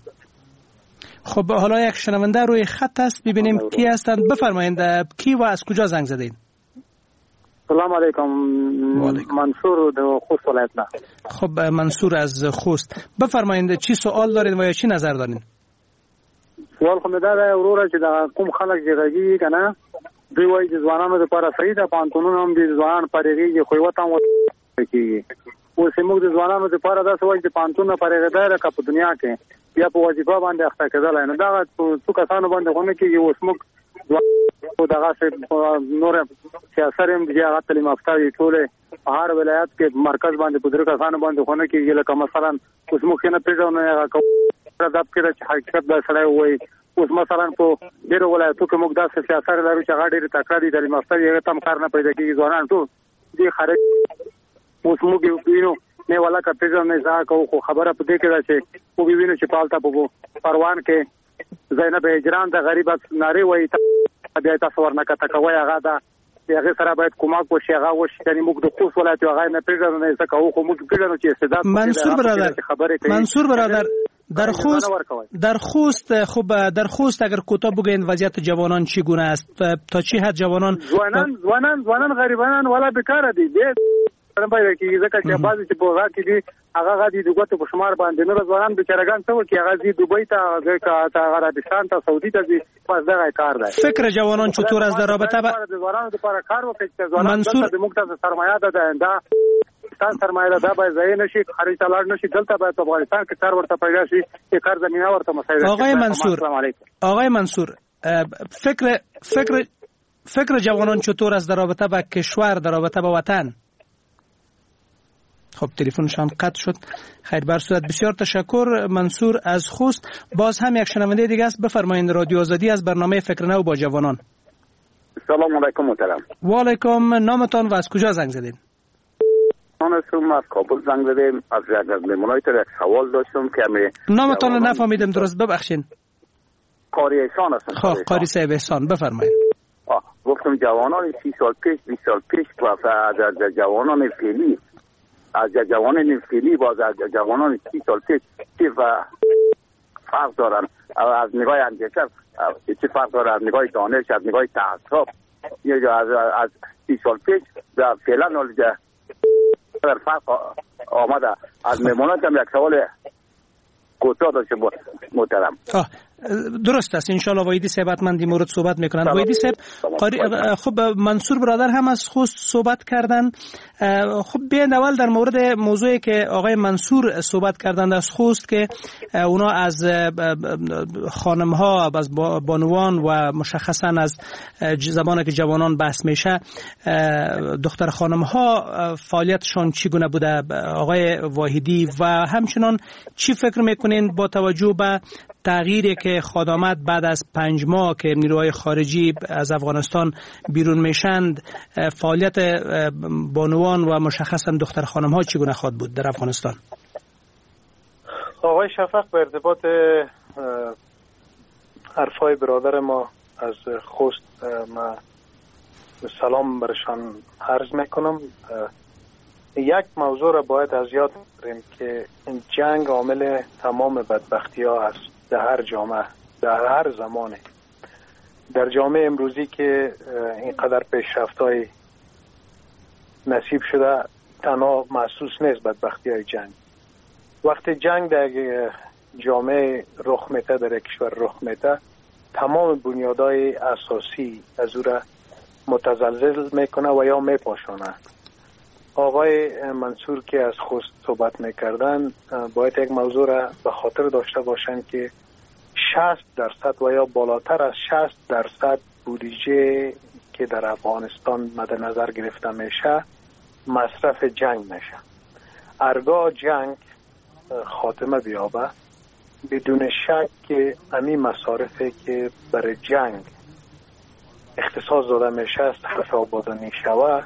خب حالا یک شنونده روی خط است، ببینیم کی هستند. بفرمایید کی و از کجا زنگ زدین؟ سلام علیکم. منصور د خوست ولایت نه. خب منصور از خوست، بفرمایید چی سوال دارین و یا چی نظر دارین؟ سوال خو مې دا دی وروره چې دا کوم خلک چې غږیږي که نه دوی وایي چې ځوانانو دپاره صحیح ده، پوهنتونونه هم د ځوانان فارغېږي خو یوه ته هم کېږي. اوس موږ د ځوانانو دپاره داسې وایي چې پوهنتونونه فارغېدی ده که په دنیا کې یا په وظیفه باندې اخته کېدلی، نو دغه څو کسانو باندې خو نه کېږي. اوس موږ دغه نور سیاست هم چې هغه تعلیم یافته دي ټولې په هر ولایت کې مرکز باندې په درې کسانو باندې خو نه کېږي. لکه مثلا اوس موږ نه پېژنو هغه دب کې چې حقیقت دا سړی وایي. اوس مثلا په ډېرو ولایتو کې موږ داسې سیاست لرو چې هغه ډېرې تکړه دي تعلیم یافته دي، هغه ته هم کار نه پیدا کېږي. ځوانان ټول دې خارج اوس موږ وینو نه ولا که پېژنو نه ځا کوو، خو خبره په دې کې ده چې موږ وینو چې په هلته په پروان کې زینب هجران د غریبت نارې وایي بیا تاسو ورنکته کوئ، هغه ده هغې سره باید کومک وشي، هغه وشي. یعنی موږ د خوست ولایت یو هغه نه پېژنو نه څه کوو، خو موږ پېژنو چې استعداد منصور برادر در خوست خوب در خوست اگر کوتاه بگوین وضعیت جوانان چگونه است؟ تا چه حد جوانان غریبانان ولا بیکاره دي پیدا کېږي، ځکه چې بعضې چې په هغه کې دي هغه د ګوتو په شمار باندې نور ځوانان بیچارهګان څه وکړي، هغه ځي دوبۍ ته، عربستان ته، سعودي ته ځي، بس دغه کار دی. فکر جوانان چطور است در رابطه با ځوانانو لپاره کار وکړي چې ځوانان دلته موږ ته سرمایه ده، دا سرمایه ده، دا باید ضایع نشي، خارج ته لاړ نشي، دلته باید افغانستان کې کار ورته پیدا شي، چې کار زمینه ورته مساعده شي. آقای منصور فکر جوانان چطور است در رابطه با کشور، در رابطه با وطن؟ خب تلفنشان قطع شد. خیر، بر صورت بسیار تشکر منصور از خوست. باز هم یک شنونده دیگه است، بفرمایید. رادیو آزادی از برنامه فکر نو با جوانان. سلام علیکم محترم. و علیکم. نامتان و از کجا زنگ زدید؟ من از کابل زنگ زدم. از مهمونایتون یک سوال داشتم که نامتان رو نفهمیدم درست، ببخشید. قاری احسان هستم. خب قاری صاحب احسان، بفرمایید. گفتم جوانان 30 سال پیش 20 سال پیش و جوانان فعلی از جوانان فعلی باز از جوانان 30 سال پیش چه فرق دارن؟ از نگاه اندیشه چه فرق داره؟ از نگاه دانش، از نگاه تعصب، یا از 30 سال پیش و فعلا در فرق آمده. از مهمانات هم یک سوال کوتاه داشته محترم. درست است، انشالله وایدی صاحب حتما در مورد صحبت میکنند. وایدی صاحب خب منصور برادر هم از خوست صحبت کردن. خب بیاین اول در مورد موضوعی که آقای منصور صحبت کردند از خوست که اونا از خانم ها، از بانوان و مشخصا از زمانی که جوانان بحث میشه دختر خانم ها فعالیتشان چگونه بوده آقای واحدی، و همچنان چی فکر میکنین با توجه به تغییری که خواهد آمد بعد از 5 ماه که نیروهای خارجی از افغانستان بیرون میشند، فعالیت بانوان و مشخصا دختر خانم ها چگونه خواهد بود در افغانستان؟ آقای شفق به ارتباط حرفای برادر ما از خوست ما سلام برشان عرض میکنم. یک موضوع را باید از یاد بگیریم که این جنگ عامل تمام بدبختی ها است در هر جامعه، در هر زمانه. در جامعه امروزی که اینقدر پیشرفت‌های نصیب شده تنها محسوس نیست بدبختی های جنگ. وقتی جنگ در جامعه رخ میده، در کشور رخ میده، تمام بنیادهای اساسی از او را متزلزل میکنه و یا میپاشانه. آقای منصور که از خوست صحبت میکردن باید یک موضوع را به خاطر داشته باشند که 60% و یا بالاتر از 60% بودجه که در افغانستان مد نظر گرفته میشه مصرف جنگ میشه. هرگاه جنگ خاتمه بیابه بدون شک که همین مصارفی که برای جنگ اختصاص داده میشه صرف آبادانی شوه،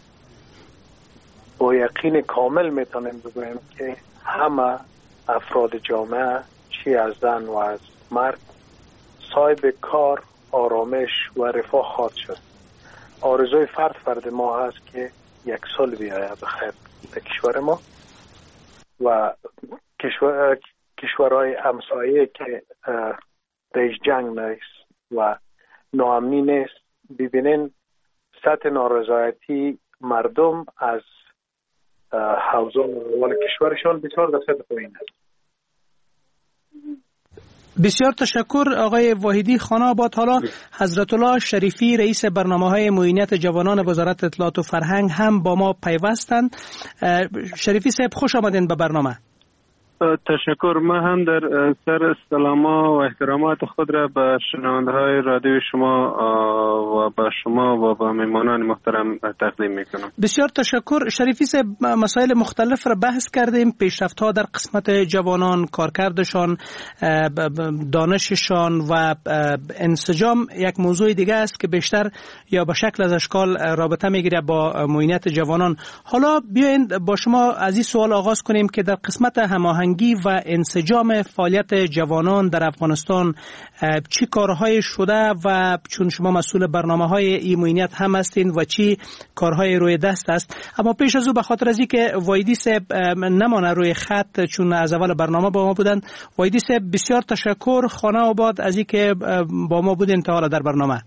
با یقین کامل میتونیم بگوییم که همه افراد جامعه چی از زن و از مرد صاحب کار، آرامش و رفاه خواهد شد. آرزوی فرد ما هست که یک سال بیاید بخیر به کشور ما و کشورهای همسایه که دیش جنگ نیست و ناامنی نیست ببینین سطح نارضایتی مردم از حوزه اول کشورشان بسیار در سطح پایین است. بسیار تشکر آقای واحدی خانه آباد. حالا حضرت الله شریفی رئیس برنامه‌های معینیت جوانان وزارت اطلاعات و فرهنگ هم با ما پیوستند. شریفی صاحب خوش آمدین به برنامه. تشکر. من هم در سر سلاما و احترامات خود را به شنونده های رادیو شما و به شما و به مهمانان محترم تقدیم میکنم. بسیار تشکر. شریفی صاحب مسائل مختلف را بحث کردیم، پیشرفت ها در قسمت جوانان، کارکردشان، دانششان و انسجام یک موضوع دیگه است که بیشتر یا به شکل از اشکال رابطه میگیره با معینیت جوانان. حالا بیاین با شما از این سوال آغاز کنیم که در قسمت هماهنگی و انسجام فعالیت جوانان در افغانستان چی کارهای شده و چون شما مسئول برنامه‌های این معینیت هم هستین و چی کارهای روی دست است. اما پیش از او به خاطر از اینکه واحدی صاحب نمانه روی خط چون از اول برنامه با ما بودن، واحدی صاحب بسیار تشکر خانه آباد از اینکه با ما بودین تا حالا در برنامه.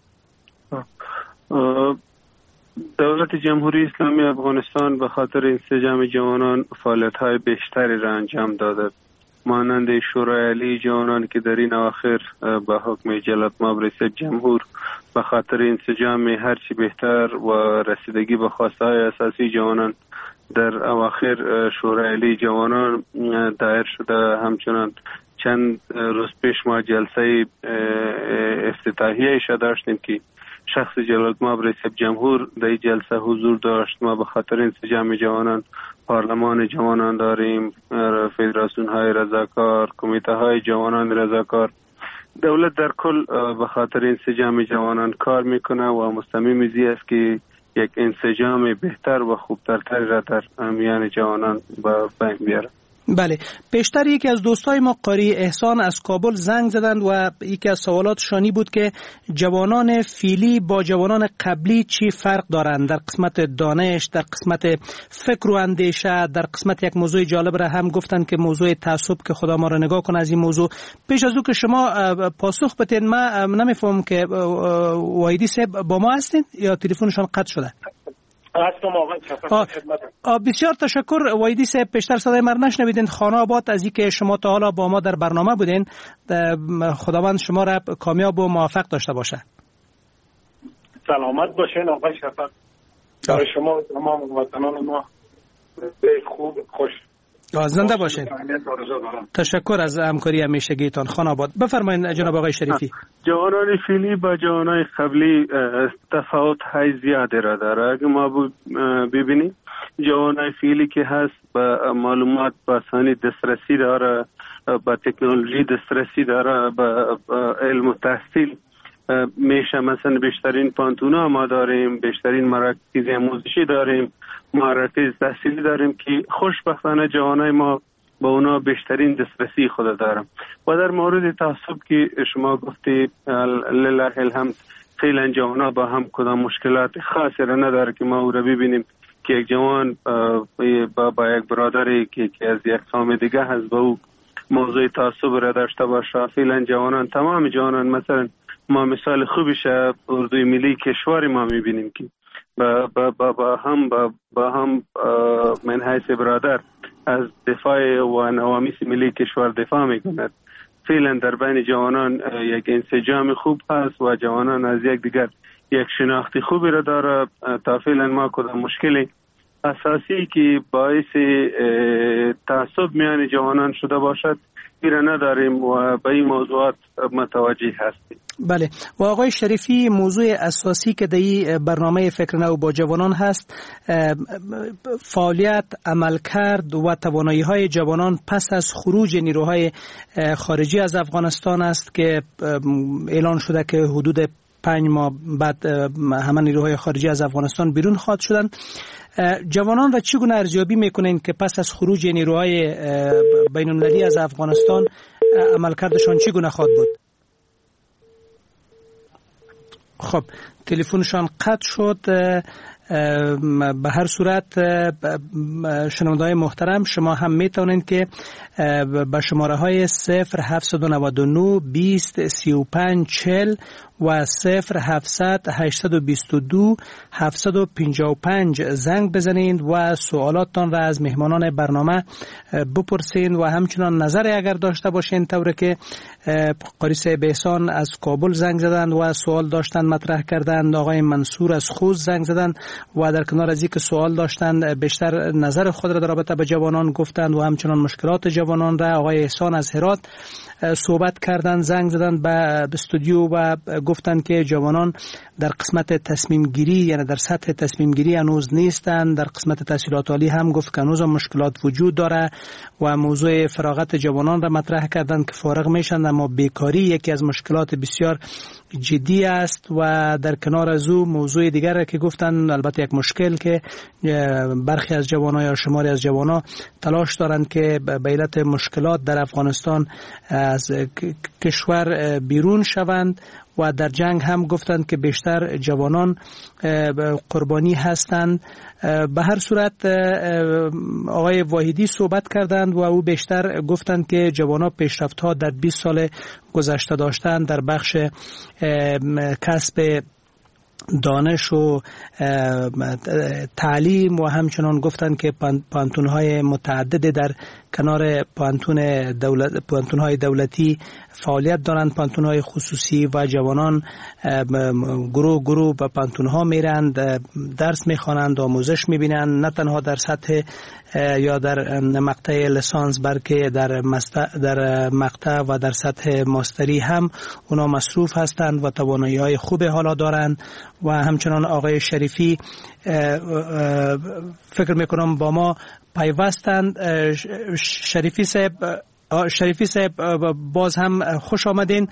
دولت جمهوری اسلامی افغانستان به خاطر انسجام جوانان فعالیت‌های بیشتری را انجام داده، مانند شورای عالی جوانان که در این اواخر به حکم جلالتمآب رئیس جمهور به خاطر انسجام هرچی بهتر و رسیدگی به خواسته‌های اساسی جوانان در اواخر شورای عالی جوانان دایر شده. همچنان چند روز پیش ما جلسه افتتاحیه داشتیم که شخص جلالتمآب رئیس جمهور در این جلسه حضور داشت. ما به خاطر انسجام جوانان پارلمان جوانان داریم، فدراسیون های رضاکار، کمیته های جوانان رضاکار. دولت در کل به خاطر انسجام جوانان کار میکنه و مصمم است که یک انسجام بهتر و خوبتر را در میان جوانان به بین بیاره. بله، پیشتر یکی از دوستای ما قاری احسان از کابل زنگ زدند و یکی از سوالات شانی بود که جوانان فیلی با جوانان قبلی چی فرق دارند در قسمت دانش، در قسمت فکر و اندیشه، در قسمت یک موضوع جالب را هم گفتند که موضوع تعصب که خدا ما را نگاه کنه از این موضوع. پیش از او که شما پاسخ بدین، من نمیفهمم که واحدی صاحب با ما هستین یا تلفنشان قطع شده؟ بسیار تشکر واحدی صاحب. پیشتر صدای من نشنویدین. خانه آباد از اینکه شما تا حالا با ما در برنامه بودین. خداوند شما را کامیاب و موفق داشته باشه. سلامت باشین آقای شفق. برای شما تمام وطنان ما خوب خوش زنده باشین. تشکر از همکاری همیشگیتان. خانه آباد. بفرمایید جناب آقای شریفی. جوانان فیلی با جوانان قبلی تفاوت های زیاده را داره. اگه ما ببینیم جوانان فیلی که هست با معلومات با آسانی دسترسی داره، با تکنولوژی دسترسی داره، با علم و تحصیل میشه. مثلا بیشترین پانتونا ما داریم، بیشترین مراکز آموزشی داریم، مراکز تحصیلی داریم که خوشبختانه جوانای ما با اونا بیشترین دسترسی خود دارم. و در مورد تعصب که شما گفتی لله الحمد خیلی جوانا با هم کدام مشکلات خاصی را نداره که ما او را ببینیم که یک جوان با یک برادری که از یک قوم دیگه هست با او موضوع تعصب را داشته باشه. فعلا جوانان، تمام جوانان، مثلا ما مثال خوبیش اردوی ملی کشور ما میبینیم که با هم من حیث برادر از دفاع و نوامیس ملی کشور دفاع میکند. فعلا در بین جوانان یک انسجام خوب هست و جوانان از یک دیگر یک شناختی خوبی را داره. تا فعلا ما کدام مشکلی اساسی که باعث تعصب میان جوانان شده باشد ایره نداریم و به این موضوعات متوجه هستیم. بله و آقای شریفی، موضوع اساسی که در این برنامه فکر نو با جوانان هست فعالیت، عملکرد و توانایی های جوانان پس از خروج نیروهای خارجی از افغانستان است که اعلان شده که حدود 5 ماه بعد همه نیروهای خارجی از افغانستان بیرون خواهد شدند. جوانان را چگونه ارزیابی میکنین که پس از خروج نیروهای بین المللی از افغانستان عملکردشان چگونه خواهد بود؟ خب تلفنشان قطع شد. به هر صورت شنونده‌های محترم، شما هم میتونید که به شماره های 0799 20 35 40 و 0700 822 755 زنگ بزنید و سوالاتتان را از مهمانان برنامه بپرسین و همچنان نظر اگر داشته باشین، طوری که قاری صاحب احسان از کابل زنگ زدند و سوال داشتند مطرح کردند، آقای منصور از خوست زنگ زدند و در کنار از اینکه سوال داشتند بیشتر نظر خود را در رابطه به جوانان گفتند و همچنان مشکلات جوانان را. آقای احسان از هرات صحبت کردند، زنگ زدند به استودیو و گفتند که جوانان در قسمت تصمیم گیری، یعنی در سطح تصمیم گیری هنوز نیستند. در قسمت تحصیلات عالی هم گفت که هنوز مشکلات وجود داره و موضوع فراغت جوانان را مطرح کردند که فارغ میشن، اما بیکاری یکی از مشکلات بسیار جدی است. و در کنار از او موضوع دیگر که گفتند، البته یک مشکل که برخی از جوانان یا شماری از جوانان تلاش دارند که به علت مشکلات در افغانستان از کشور بیرون شوند و در جنگ هم گفتند که بیشتر جوانان قربانی هستند. به هر صورت آقای واحدی صحبت کردند و او بیشتر گفتند که جوانان پیشرفت‌ها در 20 سال گذشته داشتند در بخش کسب دانش و تعلیم و همچنان گفتند که پانتون‌های متعدد در کنار پانتون‌های دولتی فعالیت دارند، پانتون‌های خصوصی، و جوانان گروه به پانتون‌ها میرند، درس میخوانند، آموزش میبینند، نه تنها در سطح یا در مقطع لیسانس بلکه در مقطع و در سطح ماستری هم اونا مصروف هستند و توانایی‌های خوب حالا دارند. و همچنان آقای شریفی فکر میکنم با ما پیوستند. شریفی صاحب باز هم خوش آمدین.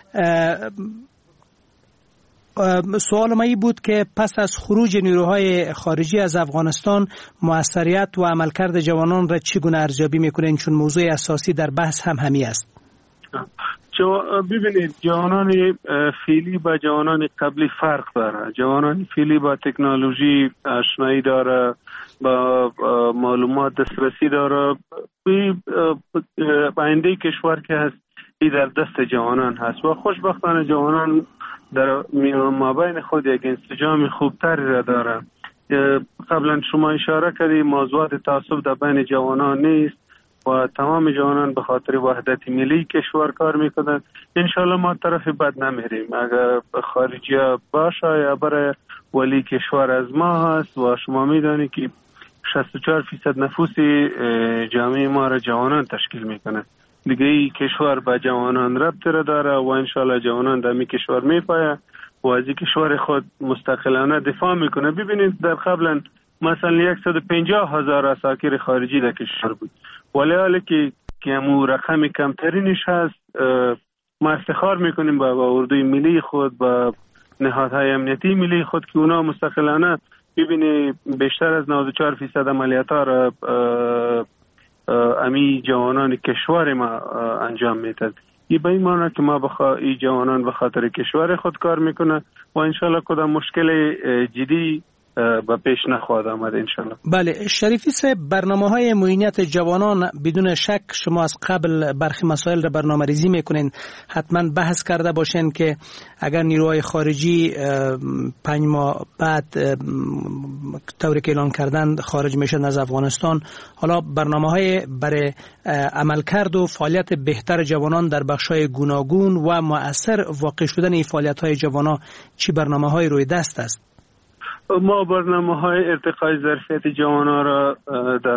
سوال ما این بود که پس از خروج نیروهای خارجی از افغانستان موثریت و عملکرد جوانان را چگونه ارزیابی میکنین، چون موضوع اساسی در بحث هم همی است. ببینید، جوانان فعلی با جوانان قبلی فرق داره. جوانان فعلی با تکنولوژی آشنایی داره، با معلومات دسترسی داره. آینده کشور که هست این در دست جوانان هست و خوشبختانه جوانان در مابین خود یک انسجام خوبتری را داره. قبلا شما اشاره کردید موضوعات تعصب در بین جوانان نیست و تمام جوانان به خاطر وحدت ملی کشور کار میکنند. انشالله ما طرف بد نمیریم. اگر خارجی باشه یا برای ولی کشور از ما هست و شما میدانید که 64% نفوس جامعه ما را جوانان تشکیل میکنه. دیگه این کشور با جوانان ربط را داره و انشالله جوانان در می کشور میپاید و از این کشور خود مستقلانه دفاع میکنه. ببینید در قبلا مثلا 150,000 اساکر خارجی در کشور بود، ولی حالی که همون رقم کمترینش هست، ما افتخار میکنیم با اردوی ملی خود، با نهادهای امنیتی ملی خود که اونا مستقلانه ببینی بیشتر از 94% عملیات ها را امی جوانان کشور ما انجام میدهد. این به این معنی که ما این جوانان به خاطر کشور خود کار میکنه و انشالله کدام مشکل جدی به پیش نخواهد آمد انشالله. بله شریفی صاحب، برنامه‌های معینیت جوانان بدون شک شما از قبل برخی مسائل را برنامه‌ریزی میکنین، حتما بحث کرده باشین که اگر نیروهای خارجی 5 ماه بعد طوری که اعلان کردن خارج میشن از افغانستان، حالا برنامه‌های برای عملکرد و فعالیت بهتر جوانان در بخش‌های گوناگون و مؤثر واقع شدن این فعالیت‌های جوانان چی برنامه‌های روی دست است؟ ما برنامه‌های ارتقای ظرفیت جوانان را در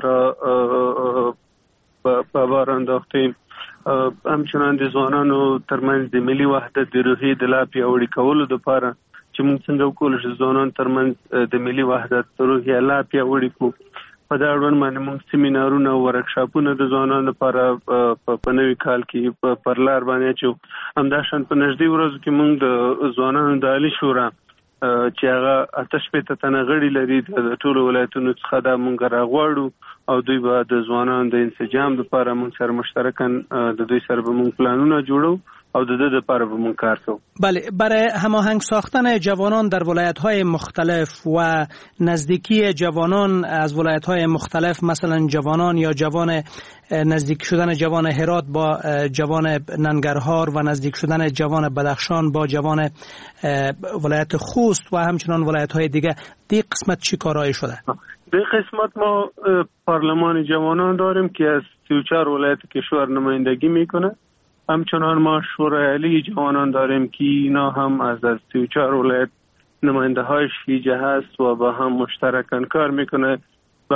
بار انداختیم. همچنان د ځوانانو ترمنځ د ملي وحدت د روحیې د لا پیاوړي کولو لپاره چې موږ څنګه وکولای شو ځوانان ترمنځ د ملي وحدت روحیه لا پیاوړي کړو. په دا اړوند باندې موږ سیمینارونه او ورکشاپونه د ځوانانو لپاره په نوي کال کې پر لار باندې اچو. همداشان په نږدې ورځو کې موږ د ځوانانو د عالی شورا چې هغه 8 تنه غړي لري د ټولو ولایتونو څخه دا مونږ راغواړو او دوی به د ځوانانو د انسجام لپاره مونږ سره مشترکاً د دوی سره به مونږ پلانونه جوړو او د دې لپاره به مونږ کار کوو. بله، برای هماهنگ ساختن جوانان در ولایت‌های مختلف و نزدیکی جوانان از ولایت‌های مختلف، مثلا جوانان یا نزدیک شدن جوان هرات با جوان ننگرهار و نزدیک شدن جوان بدخشان با جوان ولایت خوست و همچنان ولایت‌های دیگه، دی قسمت چی کارایی شده؟ دی قسمت ما پارلمان جوانان داریم که از 34 ولایت کشور نمایندگی میکنه. همچنان ما شورای عالی جوانان داریم که اینا هم از 34 ولایت نماینده های شیجه هست و با هم مشترکاً کار میکنه. به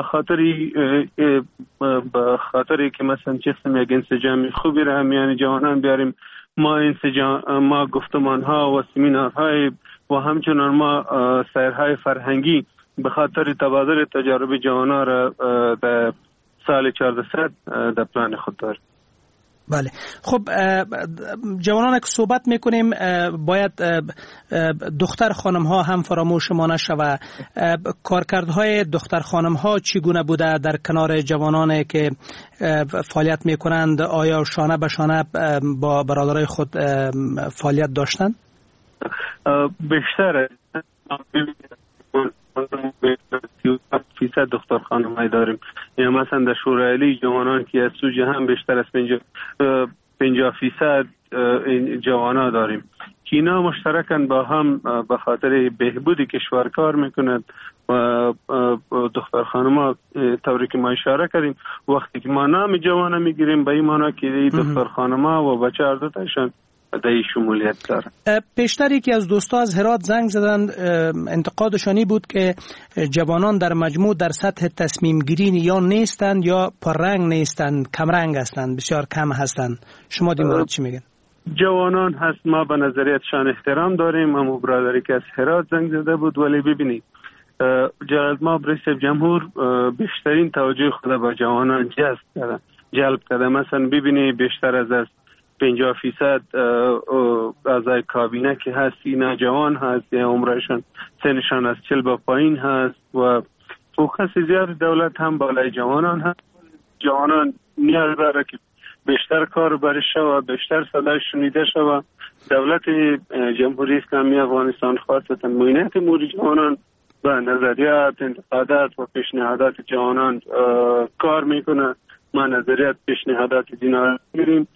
خاطری که مثلا چیستم یک انسجام خوبی را میان جوانان بیاریم. ما گفتمان ها و سمینار های و همچنان ما سیرهای فرهنگی به خاطر تبادل تجارب جوانان را در سال 1400 در پلان خود داریم. بله، خب جوانان که صحبت میکنیم باید دختر خانم ها هم فراموش ما نشود. کارکردهای دختر خانم ها چگونه بوده در کنار جوانانی که فعالیت میکنند؟ آیا شانه به شانه با برادرای خود فعالیت داشتند؟ بیشتر 37% دختر خانم‌های داریم. یا مثلا در شورای عالی جوانان که از سوی هم بیشتر از 50% جوانان داریم که اینا مشترکاً با هم به خاطر بهبود کشور کار میکنند. و دختر خانم‌ها طوری که ما اشاره کردیم وقتی که ما نام جوانان میگیریم به این معنی که دختر خانم‌ها و بچه اردوتاشون در شمولیت داره. پیشتر یکی از دوستا از هرات زنگ زدند، انتقادشانی بود که جوانان در مجموع در سطح تصمیم گیری یا نیستند یا پررنگ نیستند، کمرنگ هستند، بسیار کم هستند. شما در مورد چی میگن؟ جوانان هست، ما به نظریتشان احترام داریم. اما برادری که از هرات زنگ زده بود، ولی ببینید جلال‌مآب رئیس جمهور بیشترین توجه خود به جوانان جلب کرده. مثلا ببینید بیشتر از 50% اعضای کابینه که هست اینا جوان هست یا عمرشان سنشان از 40 به پایین هست و فوکس زیاد دولت هم بالای جوانان هست. جوانان نیاز داره که بیشتر کار برش شود، بیشتر صدای شنیده شود. دولت جمهوری اسلامی افغانستان خاصتا معینیت امور جوانان و نظریات، انتقادات و پیشنهادات جوانان کار میکنه. ما نظریات پیشنهادات دینا میریم.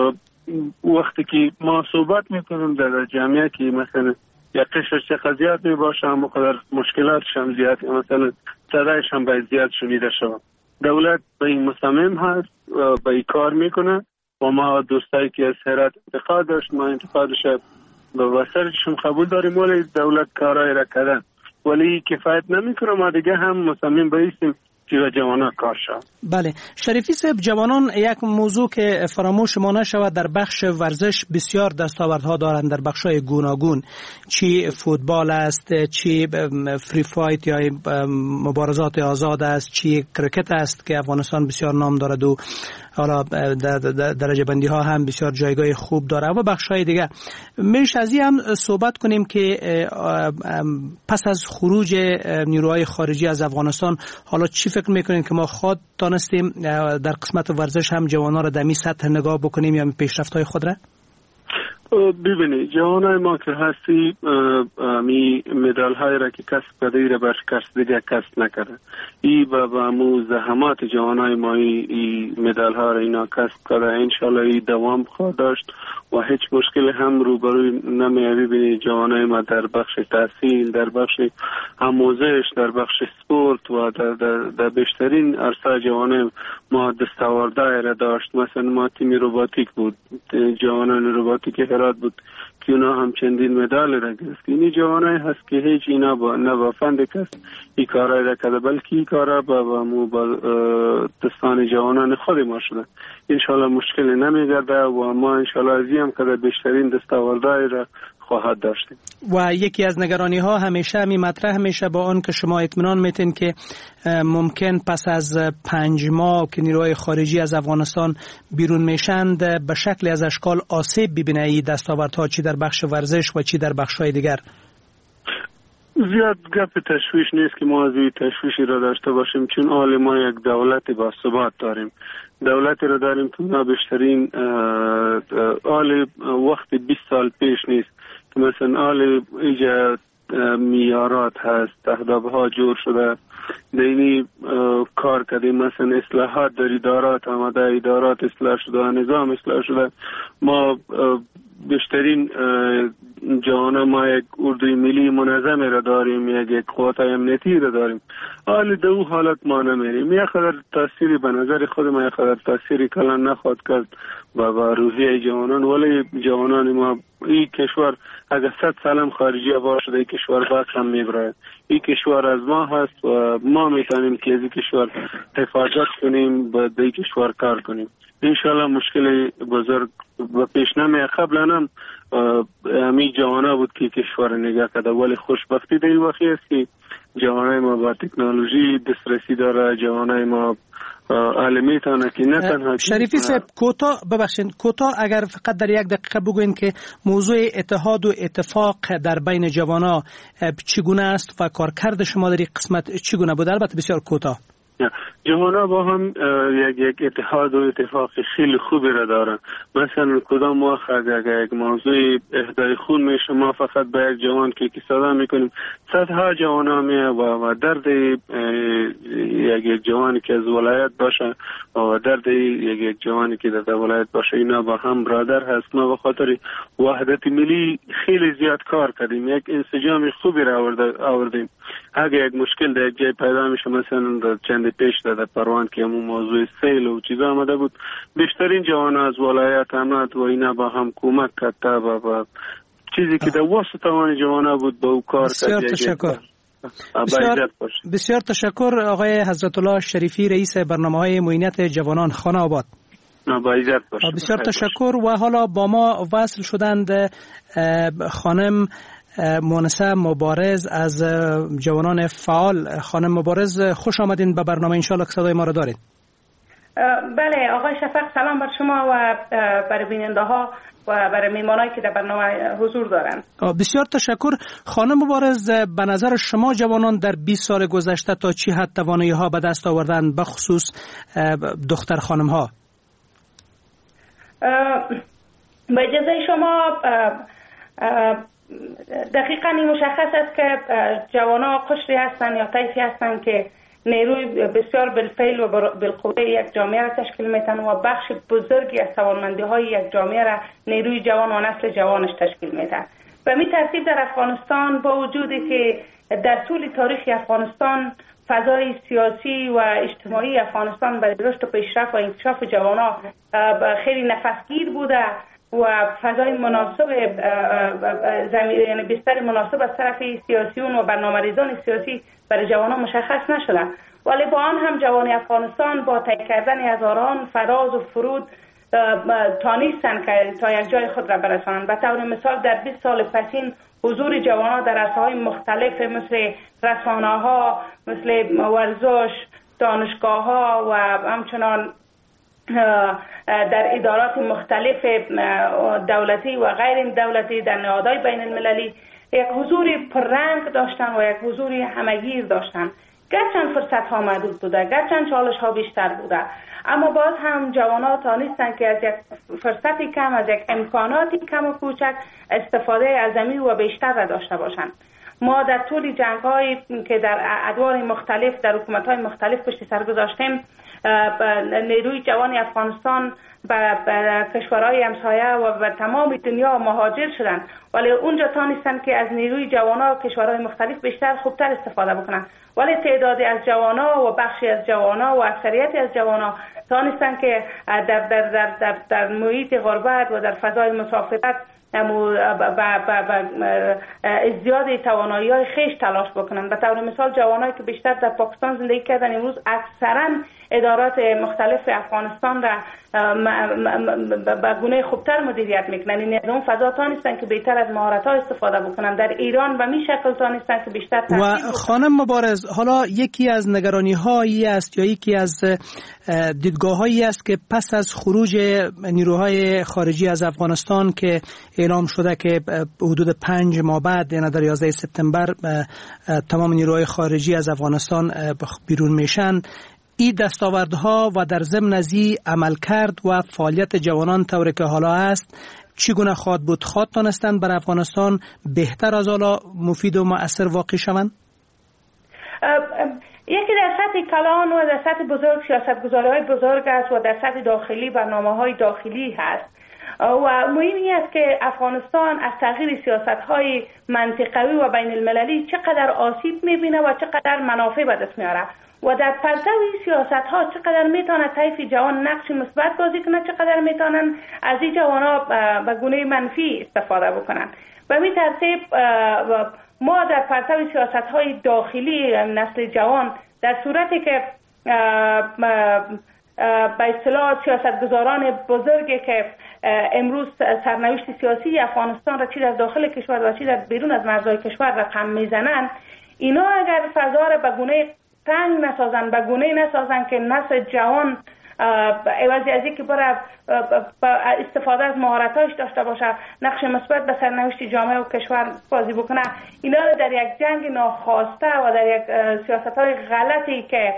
وقتی که ما صحبت میکنیم در جامعه که مثلا یا قشرش چقدر زیاد میباشه هم مقدر مشکلاتش هم زیاد، مثلا صدایش هم باید زیاد شنیده شود. دولت به این مصمم هست، به این کار میکنه و ما دوستایی که از هرات انتقاد داشت ما انتقادش به وسرشون قبول داریم، ولی دولت کارهای را کردن ولی کفایت نمیکنه. ما دیگه هم مصمم بایستیم و جوانان کار شد. بله شریفی صاحب، جوانان یک موضوع که فراموش ما نشود، در بخش ورزش بسیار دستاوردها دارند در بخش‌های گوناگون، چی فوتبال است، چی فری فایت یا مبارزات آزاد است، چی کرکت است که افغانستان بسیار نام دارد و حالا درجه بندی ها هم بسیار جایگاه خوب داره و بخش‌های دیگه. میشه از این هم صحبت کنیم که پس از خروج نیروهای خارجی از افغانستان حالا چی فکر میکنین که ما خود دانستیم در قسمت ورزش هم جوانان را در این سطح نگاه بکنیم یا پیشرفت‌های خود را؟ ببینید جوانای ما که هستی می مدال های را که کسب کرده ای را بر کس دیگه کسب نکرده. ای با مو زحمات جوانای ما ای مدال ها را اینا کسب کرده. انشالله ای دوام خواهد داشت و هیچ مشکل هم روبروی نمیاد. ببینید جوانای ما در بخش تحصیل، در بخش آموزش، در بخش سپورت و در بیشترین عرصه جوانای ما دستاورده را داشت. مثلا ما تیم روباتیک بود، جوانان روباتیک هرات بود که اونا هم چندین مدال را گرفت. اینی جوانای هست که هیچ اینا نه با فند کس این کارای را کرده، بلکه این کارا با دستان جوانان خود ما شده. انشالله مشکل نمیگرده و ما انشالله ازی هم که بیشترین دستاوردهای را خواهد داشتیم. و یکی از نگرانی ها همیشه مطرح میشه با آن که شما اطمینان میتین که ممکن پس از 5 ماه که نیروهای خارجی از افغانستان بیرون میشند به شکل از اشکال آسیب ببینه این دستاوردها، چی در بخش ورزش و چی در بخش‌های دیگر؟ زیاد گپ تشویش نیست که ما از این تشویشی را داشته باشیم، چون حال ما یک دولت با ثبات داریم. دولتی را داریم که ما بیشترین حال وقت 20 سال پیش نیست که مثلا حال ایجا میارات هست، اهدافها جور شده، دینی کار کردیم. مثلا اصلاحات در ادارات آمده، ادارات اصلاح شده، نظام اصلاح شده. ما بیشترین جوانا ما یک اردوی ملی منظم را داریم، یک قوات امنیتی را داریم. حال دو حالت ما نمیریم. یک خدر تاثیری به نظر خود ما یک خدر تاثیری کلان نخواد کرد و روحیه جوانان. ولی جوانان ما این کشور اگر 100 سالم خارجی باشه این کشور باز هم میبره. این کشور از ما هست و ما میتونیم که از این کشور حفاظت کنیم، با این کشور کار کنیم. انشالله مشکل بزرگ و پیش نمیاد. قبلا هم همی جوانا بود که کشور نگاه کرده، ولی خوشبختی در این وقتی است که جوانای ما با تکنولوژی دسترسی داره. جوانای ما عالمی تانه که نه تنها شریفی صاحب کوتاه اگر فقط در 1 دقیقه بگوین که موضوع اتحاد و اتفاق در بین جوانا چگونه است و کارکرد شما در این قسمت چگونه بود؟ البته بسیار کوتاه. جوانا با هم یک اتحاد و اتفاق خیلی خوبی را دارن. مثلا کدام وقت اگر یک موضوع اهدای خون میشه ما فقط به یک جوان که صدا میکنیم، صدها جوانا میه و درد یک جوانی که از ولایت باشه و درد یک جوانی که در ولایت باشه اینا با هم برادر هست. ما به خاطر وحدت ملی خیلی زیاد کار کردیم، یک انسجام خوبی را آوردیم. اگر یک مشکل در یک جای پیدا میشه، مثلا در چند پیش در پروان که همون موضوع سیل و چیزا آمده بود، بیشترین جوان از ولایت آمد و اینا با هم کمک کرده و چیزی که در وسط توان جوانا بود با او کار کرد. بسیار تشکر آقای حضرت الله شریفی، رئیس برنامه‌های معینت جوانان خانه آباد. بسیار تشکر. و حالا با ما وصل شدند خانم مونسه مبارز از جوانان فعال. خانم مبارز خوش آمدین به برنامه، انشالله که صدای ما را دارید. بله آقای شفق، سلام بر شما و بر بیننده ها و برای میمانایی که در برنامه حضور دارند. بسیار تشکر. خانم مبارز، به نظر شما جوانان در 20 سال گذشته تا چی حد توانایی ها به دست آوردن، به خصوص دختر خانم ها؟ به اجازه شما دقیقاً این مشخص است که جوانان قشری هستند یا طیفی هستند که نیروی بسیار بالفعل و بالقوه یک جامعه را تشکیل میتن و بخش بزرگی از توانمندی های یک جامعه را نیروی جوان و نسل جوانش تشکیل میتن. به می ترتیب در افغانستان با وجودی که در طول تاریخ افغانستان فضای سیاسی و اجتماعی افغانستان برای رشد و پیشرفت و انکشاف جوانان خیلی نفسگیر بوده و فضای مناسب یعنی بستر مناسب از طرف سیاسیون و برنامه‌ریزان سیاسی برای جوانان مشخص نشده، ولی با آن هم جوان افغانستان با طی کردن هزاران فراز و فرود تانستند که تا یک جای خود را برسانند. به طور مثال در 20 سال پسین حضور جوانان در عرصه‌های مختلف مثل رسانه‌ها، مثل ورزش، دانشگاه‌ها و همچنان در ادارات مختلف دولتی و غیر دولتی، در نهادهای بین المللی یک حضور پررنگ داشتن و یک حضور همگیر داشتن گرچند فرصت ها محدود بوده، گرچند چالش ها بیشتر بوده، اما باز هم جوان ها تانستن که از یک فرصتی کم، از یک امکاناتی کم و کوچک استفاده عظیمی و بیشتر را داشته باشند. ما در طول جنگ هایی که در ادوار مختلف در حکومت های مختلف پشت سر گذاشتیم، نیروی جوان افغانستان به کشورهای همسایه و به تمام دنیا مهاجر شدن، ولی اونجا تانستن که از نیروی جوانا و کشورهای مختلف بیشتر خوبتر استفاده بکنن. ولی تعدادی از جوانا و بخشی از جوانا و اکثریتی از جوانا تانستن که در محیط غربت و در فضای مسافرت ازدیاد توانایی های خیش تلاش بکنن. به طور مثال جوانایی که بیشتر در پاکستان زندگی کردن امروز اکثرا ادارات مختلف افغانستان را به گونه خوبتر مدیریت میکنن. این از اون فضا تانستن که بهتر از مهارت ها استفاده بکنن. در ایران به می شکل تانستن که بیشتر و خانم مبارز، حالا یکی از نگرانی هایی است یا یکی از دیدگاه هایی است که پس از خروج نیروهای خارجی از افغانستان که اعلام شده که حدود 5 ماه بعد، یعنی در 11 سپتامبر تمام نیروهای خارجی از افغانستان بیرون میشن، این دستاوردها و در ضمن از این عمل کرد و فعالیت جوانان طوری که حالا است چگونه خواهد بود؟ خواهد دانستند بر افغانستان بهتر از حالا مفید و مؤثر واقع شوند؟ یکی در سطح کلان و در سطح بزرگ سیاستگذاری‌های بزرگ است و در سطح داخلی برنامه‌های داخلی هست و مهم است که افغانستان از تغییر سیاست‌های منطقوی و بین المللی چقدر آسیب می‌بینه و چقدر منافع به دست میاره و در پرتو سیاست‌ها چقدر میتونه طیف جوان نقش مثبت بازی کنه، چقدر میتونن از این جوانا به گونه منفی استفاده بکنن. به این ترتیب ما در پرتو سیاست‌های داخلی نسل جوان در صورتی که به اصطلاح سیاستگزاران بزرگی که امروز سرنوشت سیاسی افغانستان را چی در داخل کشور و چی در بیرون از مرزهای کشور رقم میزنن، اینا اگر فضا را به گونه تنگ نسازن، به گونه نسازن که نسل جوان عوضی از اینکه برای استفاده از مهارتاش داشته باشه نقش مثبت به سرنوشت جامعه و کشور بازی بکنه، اینا رو در یک جنگ ناخواسته و در یک سیاست‌های غلطی که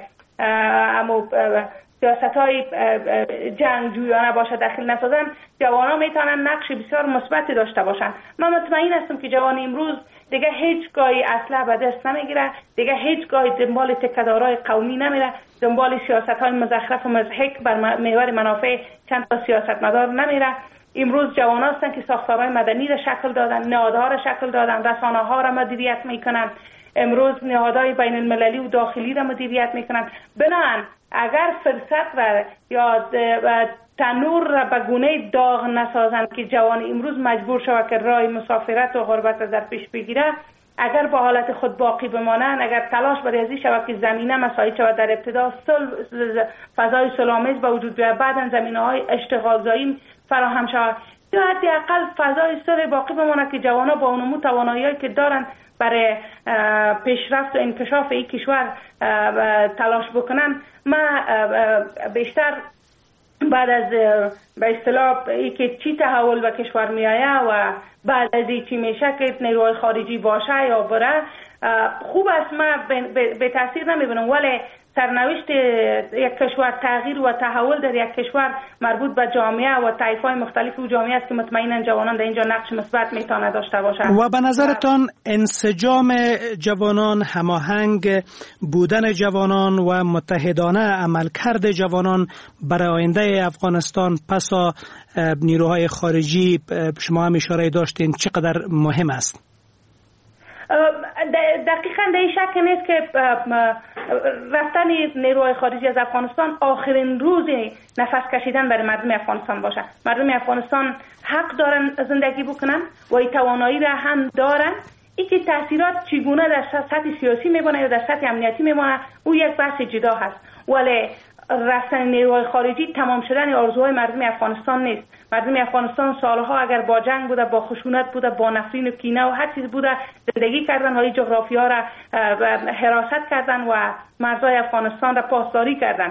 سیاست‌های جنگجویانه باشه داخل نسازن، جوانان میتونن نقش بسیار مثبتی داشته باشن. من مطمئن هستم که جوان امروز دیگه هیچگاهی اسلحه به دست نمیگیره، دیگه هیچگاهی دنبال تکه‌دارای قومی نمیره، دنبال سیاست‌های مزخرف و مضحک بر محور منافع چند تا سیاستمدار نمیره. امروز جوانان هستن که ساختارهای مدنی را شکل دادن، نهادها را شکل دادن، رسانه‌ها را مدیریت میکنن، امروز نهادهای بین المللی و داخلی را مدیریت میکنن. بنابراین اگر فرصت را یا تنور را به گونه داغ نسازند که جوان امروز مجبور شود که راه مسافرت و غربت را در پیش بگیره، اگر با حالت خود باقی بمانند، اگر تلاش برای ازی شود که زمینه مساعد شود در ابتدا فضای صلح‌آمیز به وجود بیاید، بعداً زمینه‌های اشتغالزایی فراهم شود، یا حداقل فضای صلح باقی بماند که جوانان با اونمو توانایی‌هایی که دارن برای پیشرفت و انکشاف این کشور تلاش بکنن. من بیشتر بعد از به اصطلاح اینکه چی تحول به کشور میآید و بعد از این چی میشه که نیروهای خارجی باشه یا بره، خوب است، من به تاثیر نمیبینم، ولی سرنوشت یک کشور، تغییر و تحول در یک کشور مربوط به جامعه و طایف‌های مختلف و جامعه است که مطمئنا جوانان در اینجا نقش مثبت میتونه داشته باشند. و به نظرتان انسجام جوانان، هماهنگ بودن جوانان و متحدانه عملکرد جوانان برای آینده افغانستان پسا نیروهای خارجی، شما هم اشاره داشتین، چقدر مهم است؟ دقیقاً در این شک نیست که رفتن نیروهای خارجی از افغانستان آخرین روز نفس کشیدن برای مردم افغانستان باشه. مردم افغانستان حق دارن زندگی بکنن و این توانایی را هم دارن. این که تاثیرات چگونه در سطح سیاسی میمونه یا در سطح امنیتی میمونه او یک بحث جدا هست، ولی رفتن نیروهای خارجی تمام شدن آرزوهای مردم افغانستان نیست. مردم افغانستان سالها اگر با جنگ بوده، با خشونت بوده، با نفرین و کینه و هر چیز بوده زندگی کردن، های جغرافیا را حراست کردن و مرزهای افغانستان را پاسداری کردن.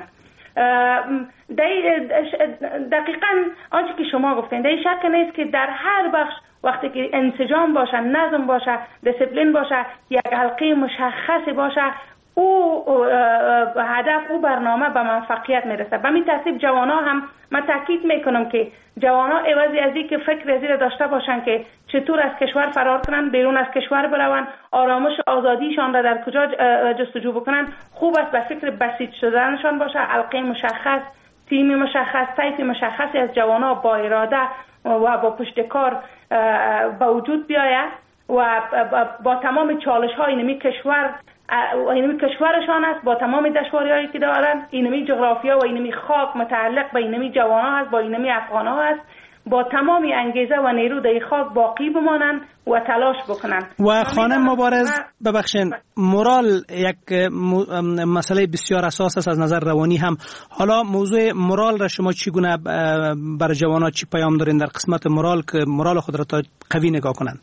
دقیقاً آنچه که شما گفتین، در این شک نیست که در هر بخش وقتی که انسجام باشه، نظم باشه، دیسپلین باشه، یک حلقه مشخص باشه، او هدف او برنامه به موفقیت میرسه. به این ترتیب جوانا هم من تاکید میکنم که جوانا عوضی از این که فکر از این داشته باشن که چطور از کشور فرار کنن، بیرون از کشور برون، آرامش آزادیشان را در کجا جستجو بکنن، خوب است به فکر بسیط شدنشان باشه. حلقه مشخص، تیم مشخص، طیف مشخصی از جوانا با اراده و با پشت کار به وجود بیاید و با تمام چالش های اینمی کشورشان است، با تمام دشواری هایی که دارن، اینمی جغرافیا و اینمی خاک متعلق به اینمی جوانا هست، با اینمی افغان ها هست، با تمام انگیزه و نیرو در خاک باقی بمانند و تلاش بکنن. و خانم مبارز ببخشین، مورال یک مسئله بسیار اساس است از نظر روانی هم. حالا موضوع مورال را شما چگونه بر جوانا چی پیام دارین در قسمت مورال که مورال خود را تا قوی نگاه کنن؟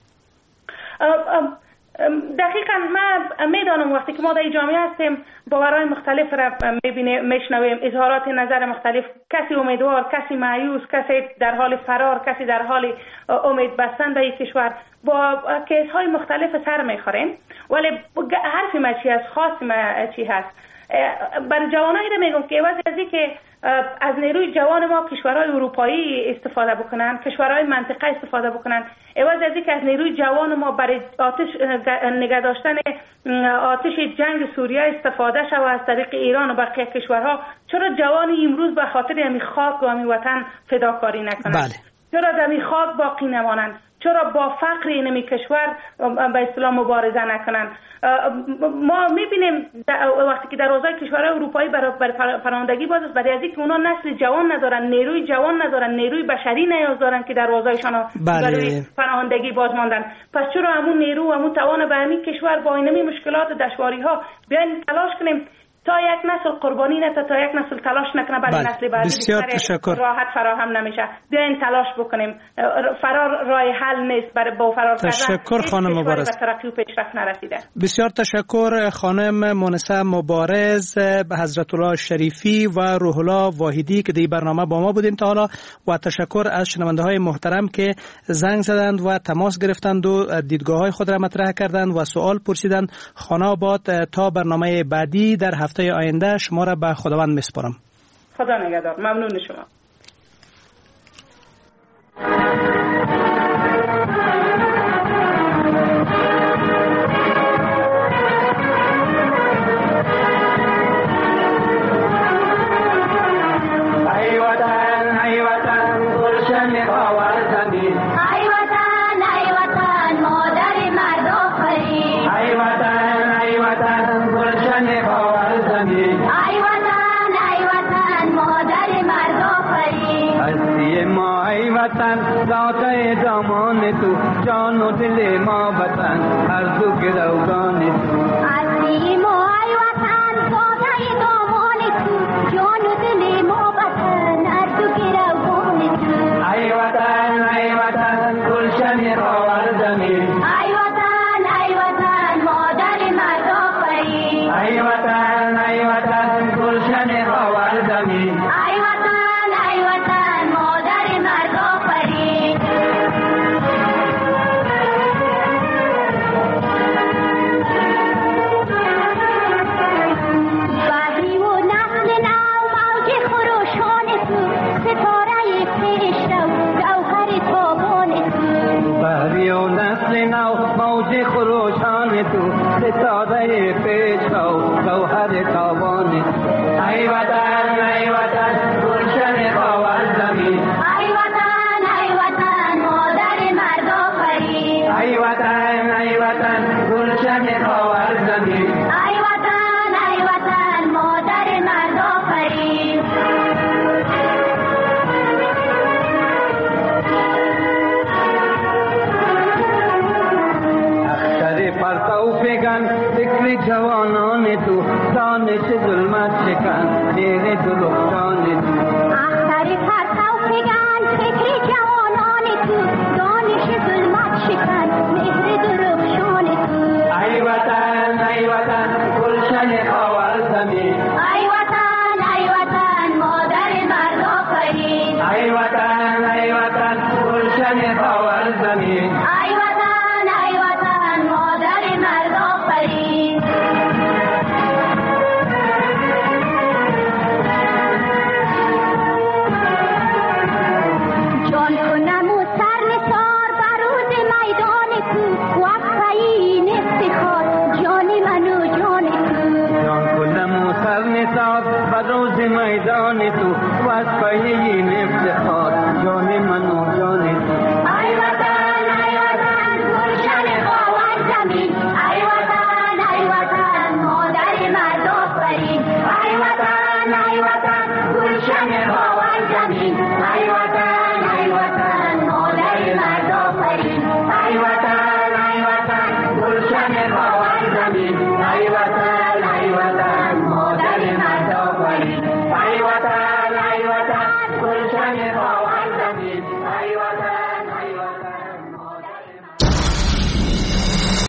دقیقاً من میدانم وقتی که ما در جامعه هستیم باورهای مختلف را میشنویم، اظهارات نظر مختلف، کسی امیدوار، کسی مایوس، کسی در حال فرار، کسی در حال امید بستن به یک کشور، با کیس‌های مختلف سر میخوریم. ولی حرفی ما چی هست، خاصی ما چی هست، برای جوانایی را میگم که عوض از این که از نیروی جوان ما کشورهای اروپایی استفاده بکنن، کشورهای منطقه استفاده بکنن، عوض از این که از نیروی جوان ما برای آتش نگه داشتن آتش جنگ سوریه استفاده شود از طریق ایران و بقیه کشورها، چرا جوانی امروز به خاطر همین خاک و همین وطن فداکاری نکنند؟ بله. چرا در همین خاک باقی نمانند؟ چرا با فقر اینمی کشور به اصطلاح مبارزه نکنن؟ ما میبینیم وقتی که در اوضاع کشورهای اروپایی برای پناهندگی باز است، برای از اینکه اونا نسل جوان ندارن، نیروی جوان ندارن، نیروی بشری نیاز دارن که در اوضاعشان برای پناهندگی باز ماندن. پس چرا همون نیرو و همون توان به همین کشور با اینمی مشکلات و دشواری ها بیاین تلاش کنیم تا یک نسل قربانی نشه، تا یک نسل تلاش نکنه برای نسل بعدی. بسیار تشکر. راحت فراهم نمیشه. بیاین تلاش بکنیم. فرار راه حل نیست، برای با فرار کردن تشکر خانم مبارز. به ترقی و پیشرفت نرسیده. بسیار تشکر خانم مونسه مبارز، حضرت الله شریفی و روح الله واحدی که در برنامه با ما بودیم تا حالا، و تشکر از شنونده های محترم که زنگ زدند و تماس گرفتند و دیدگاه های خود را مطرح کردند و سوال پرسیدند. خانه آباد تا برنامه بعدی در هفته آینده شما را به خداوند میسپارم. خدا نگهدار. ممنون شما. داده دامان تو جان و دل ما وطن هر دو گروگان تو عزیز ما ای وطن داده دامان تو جان و دل ما وطن هر دو گروگان تو ای وطن گلشن خاورزمین ای وطن مادر مرد آفرین ای وطن گلشن خاورزمین خروشان تو ستاره پیشرو گوهر تابان ای وطن گلشن خاورزمین ای وطن مادر مرد آفرین ای وطن گلشن خاورزمین ای وطن مادر مرد آفرین فکر جوانان تو دانش ظلمت شکن دیر درخشان تو اختر پرتو فگن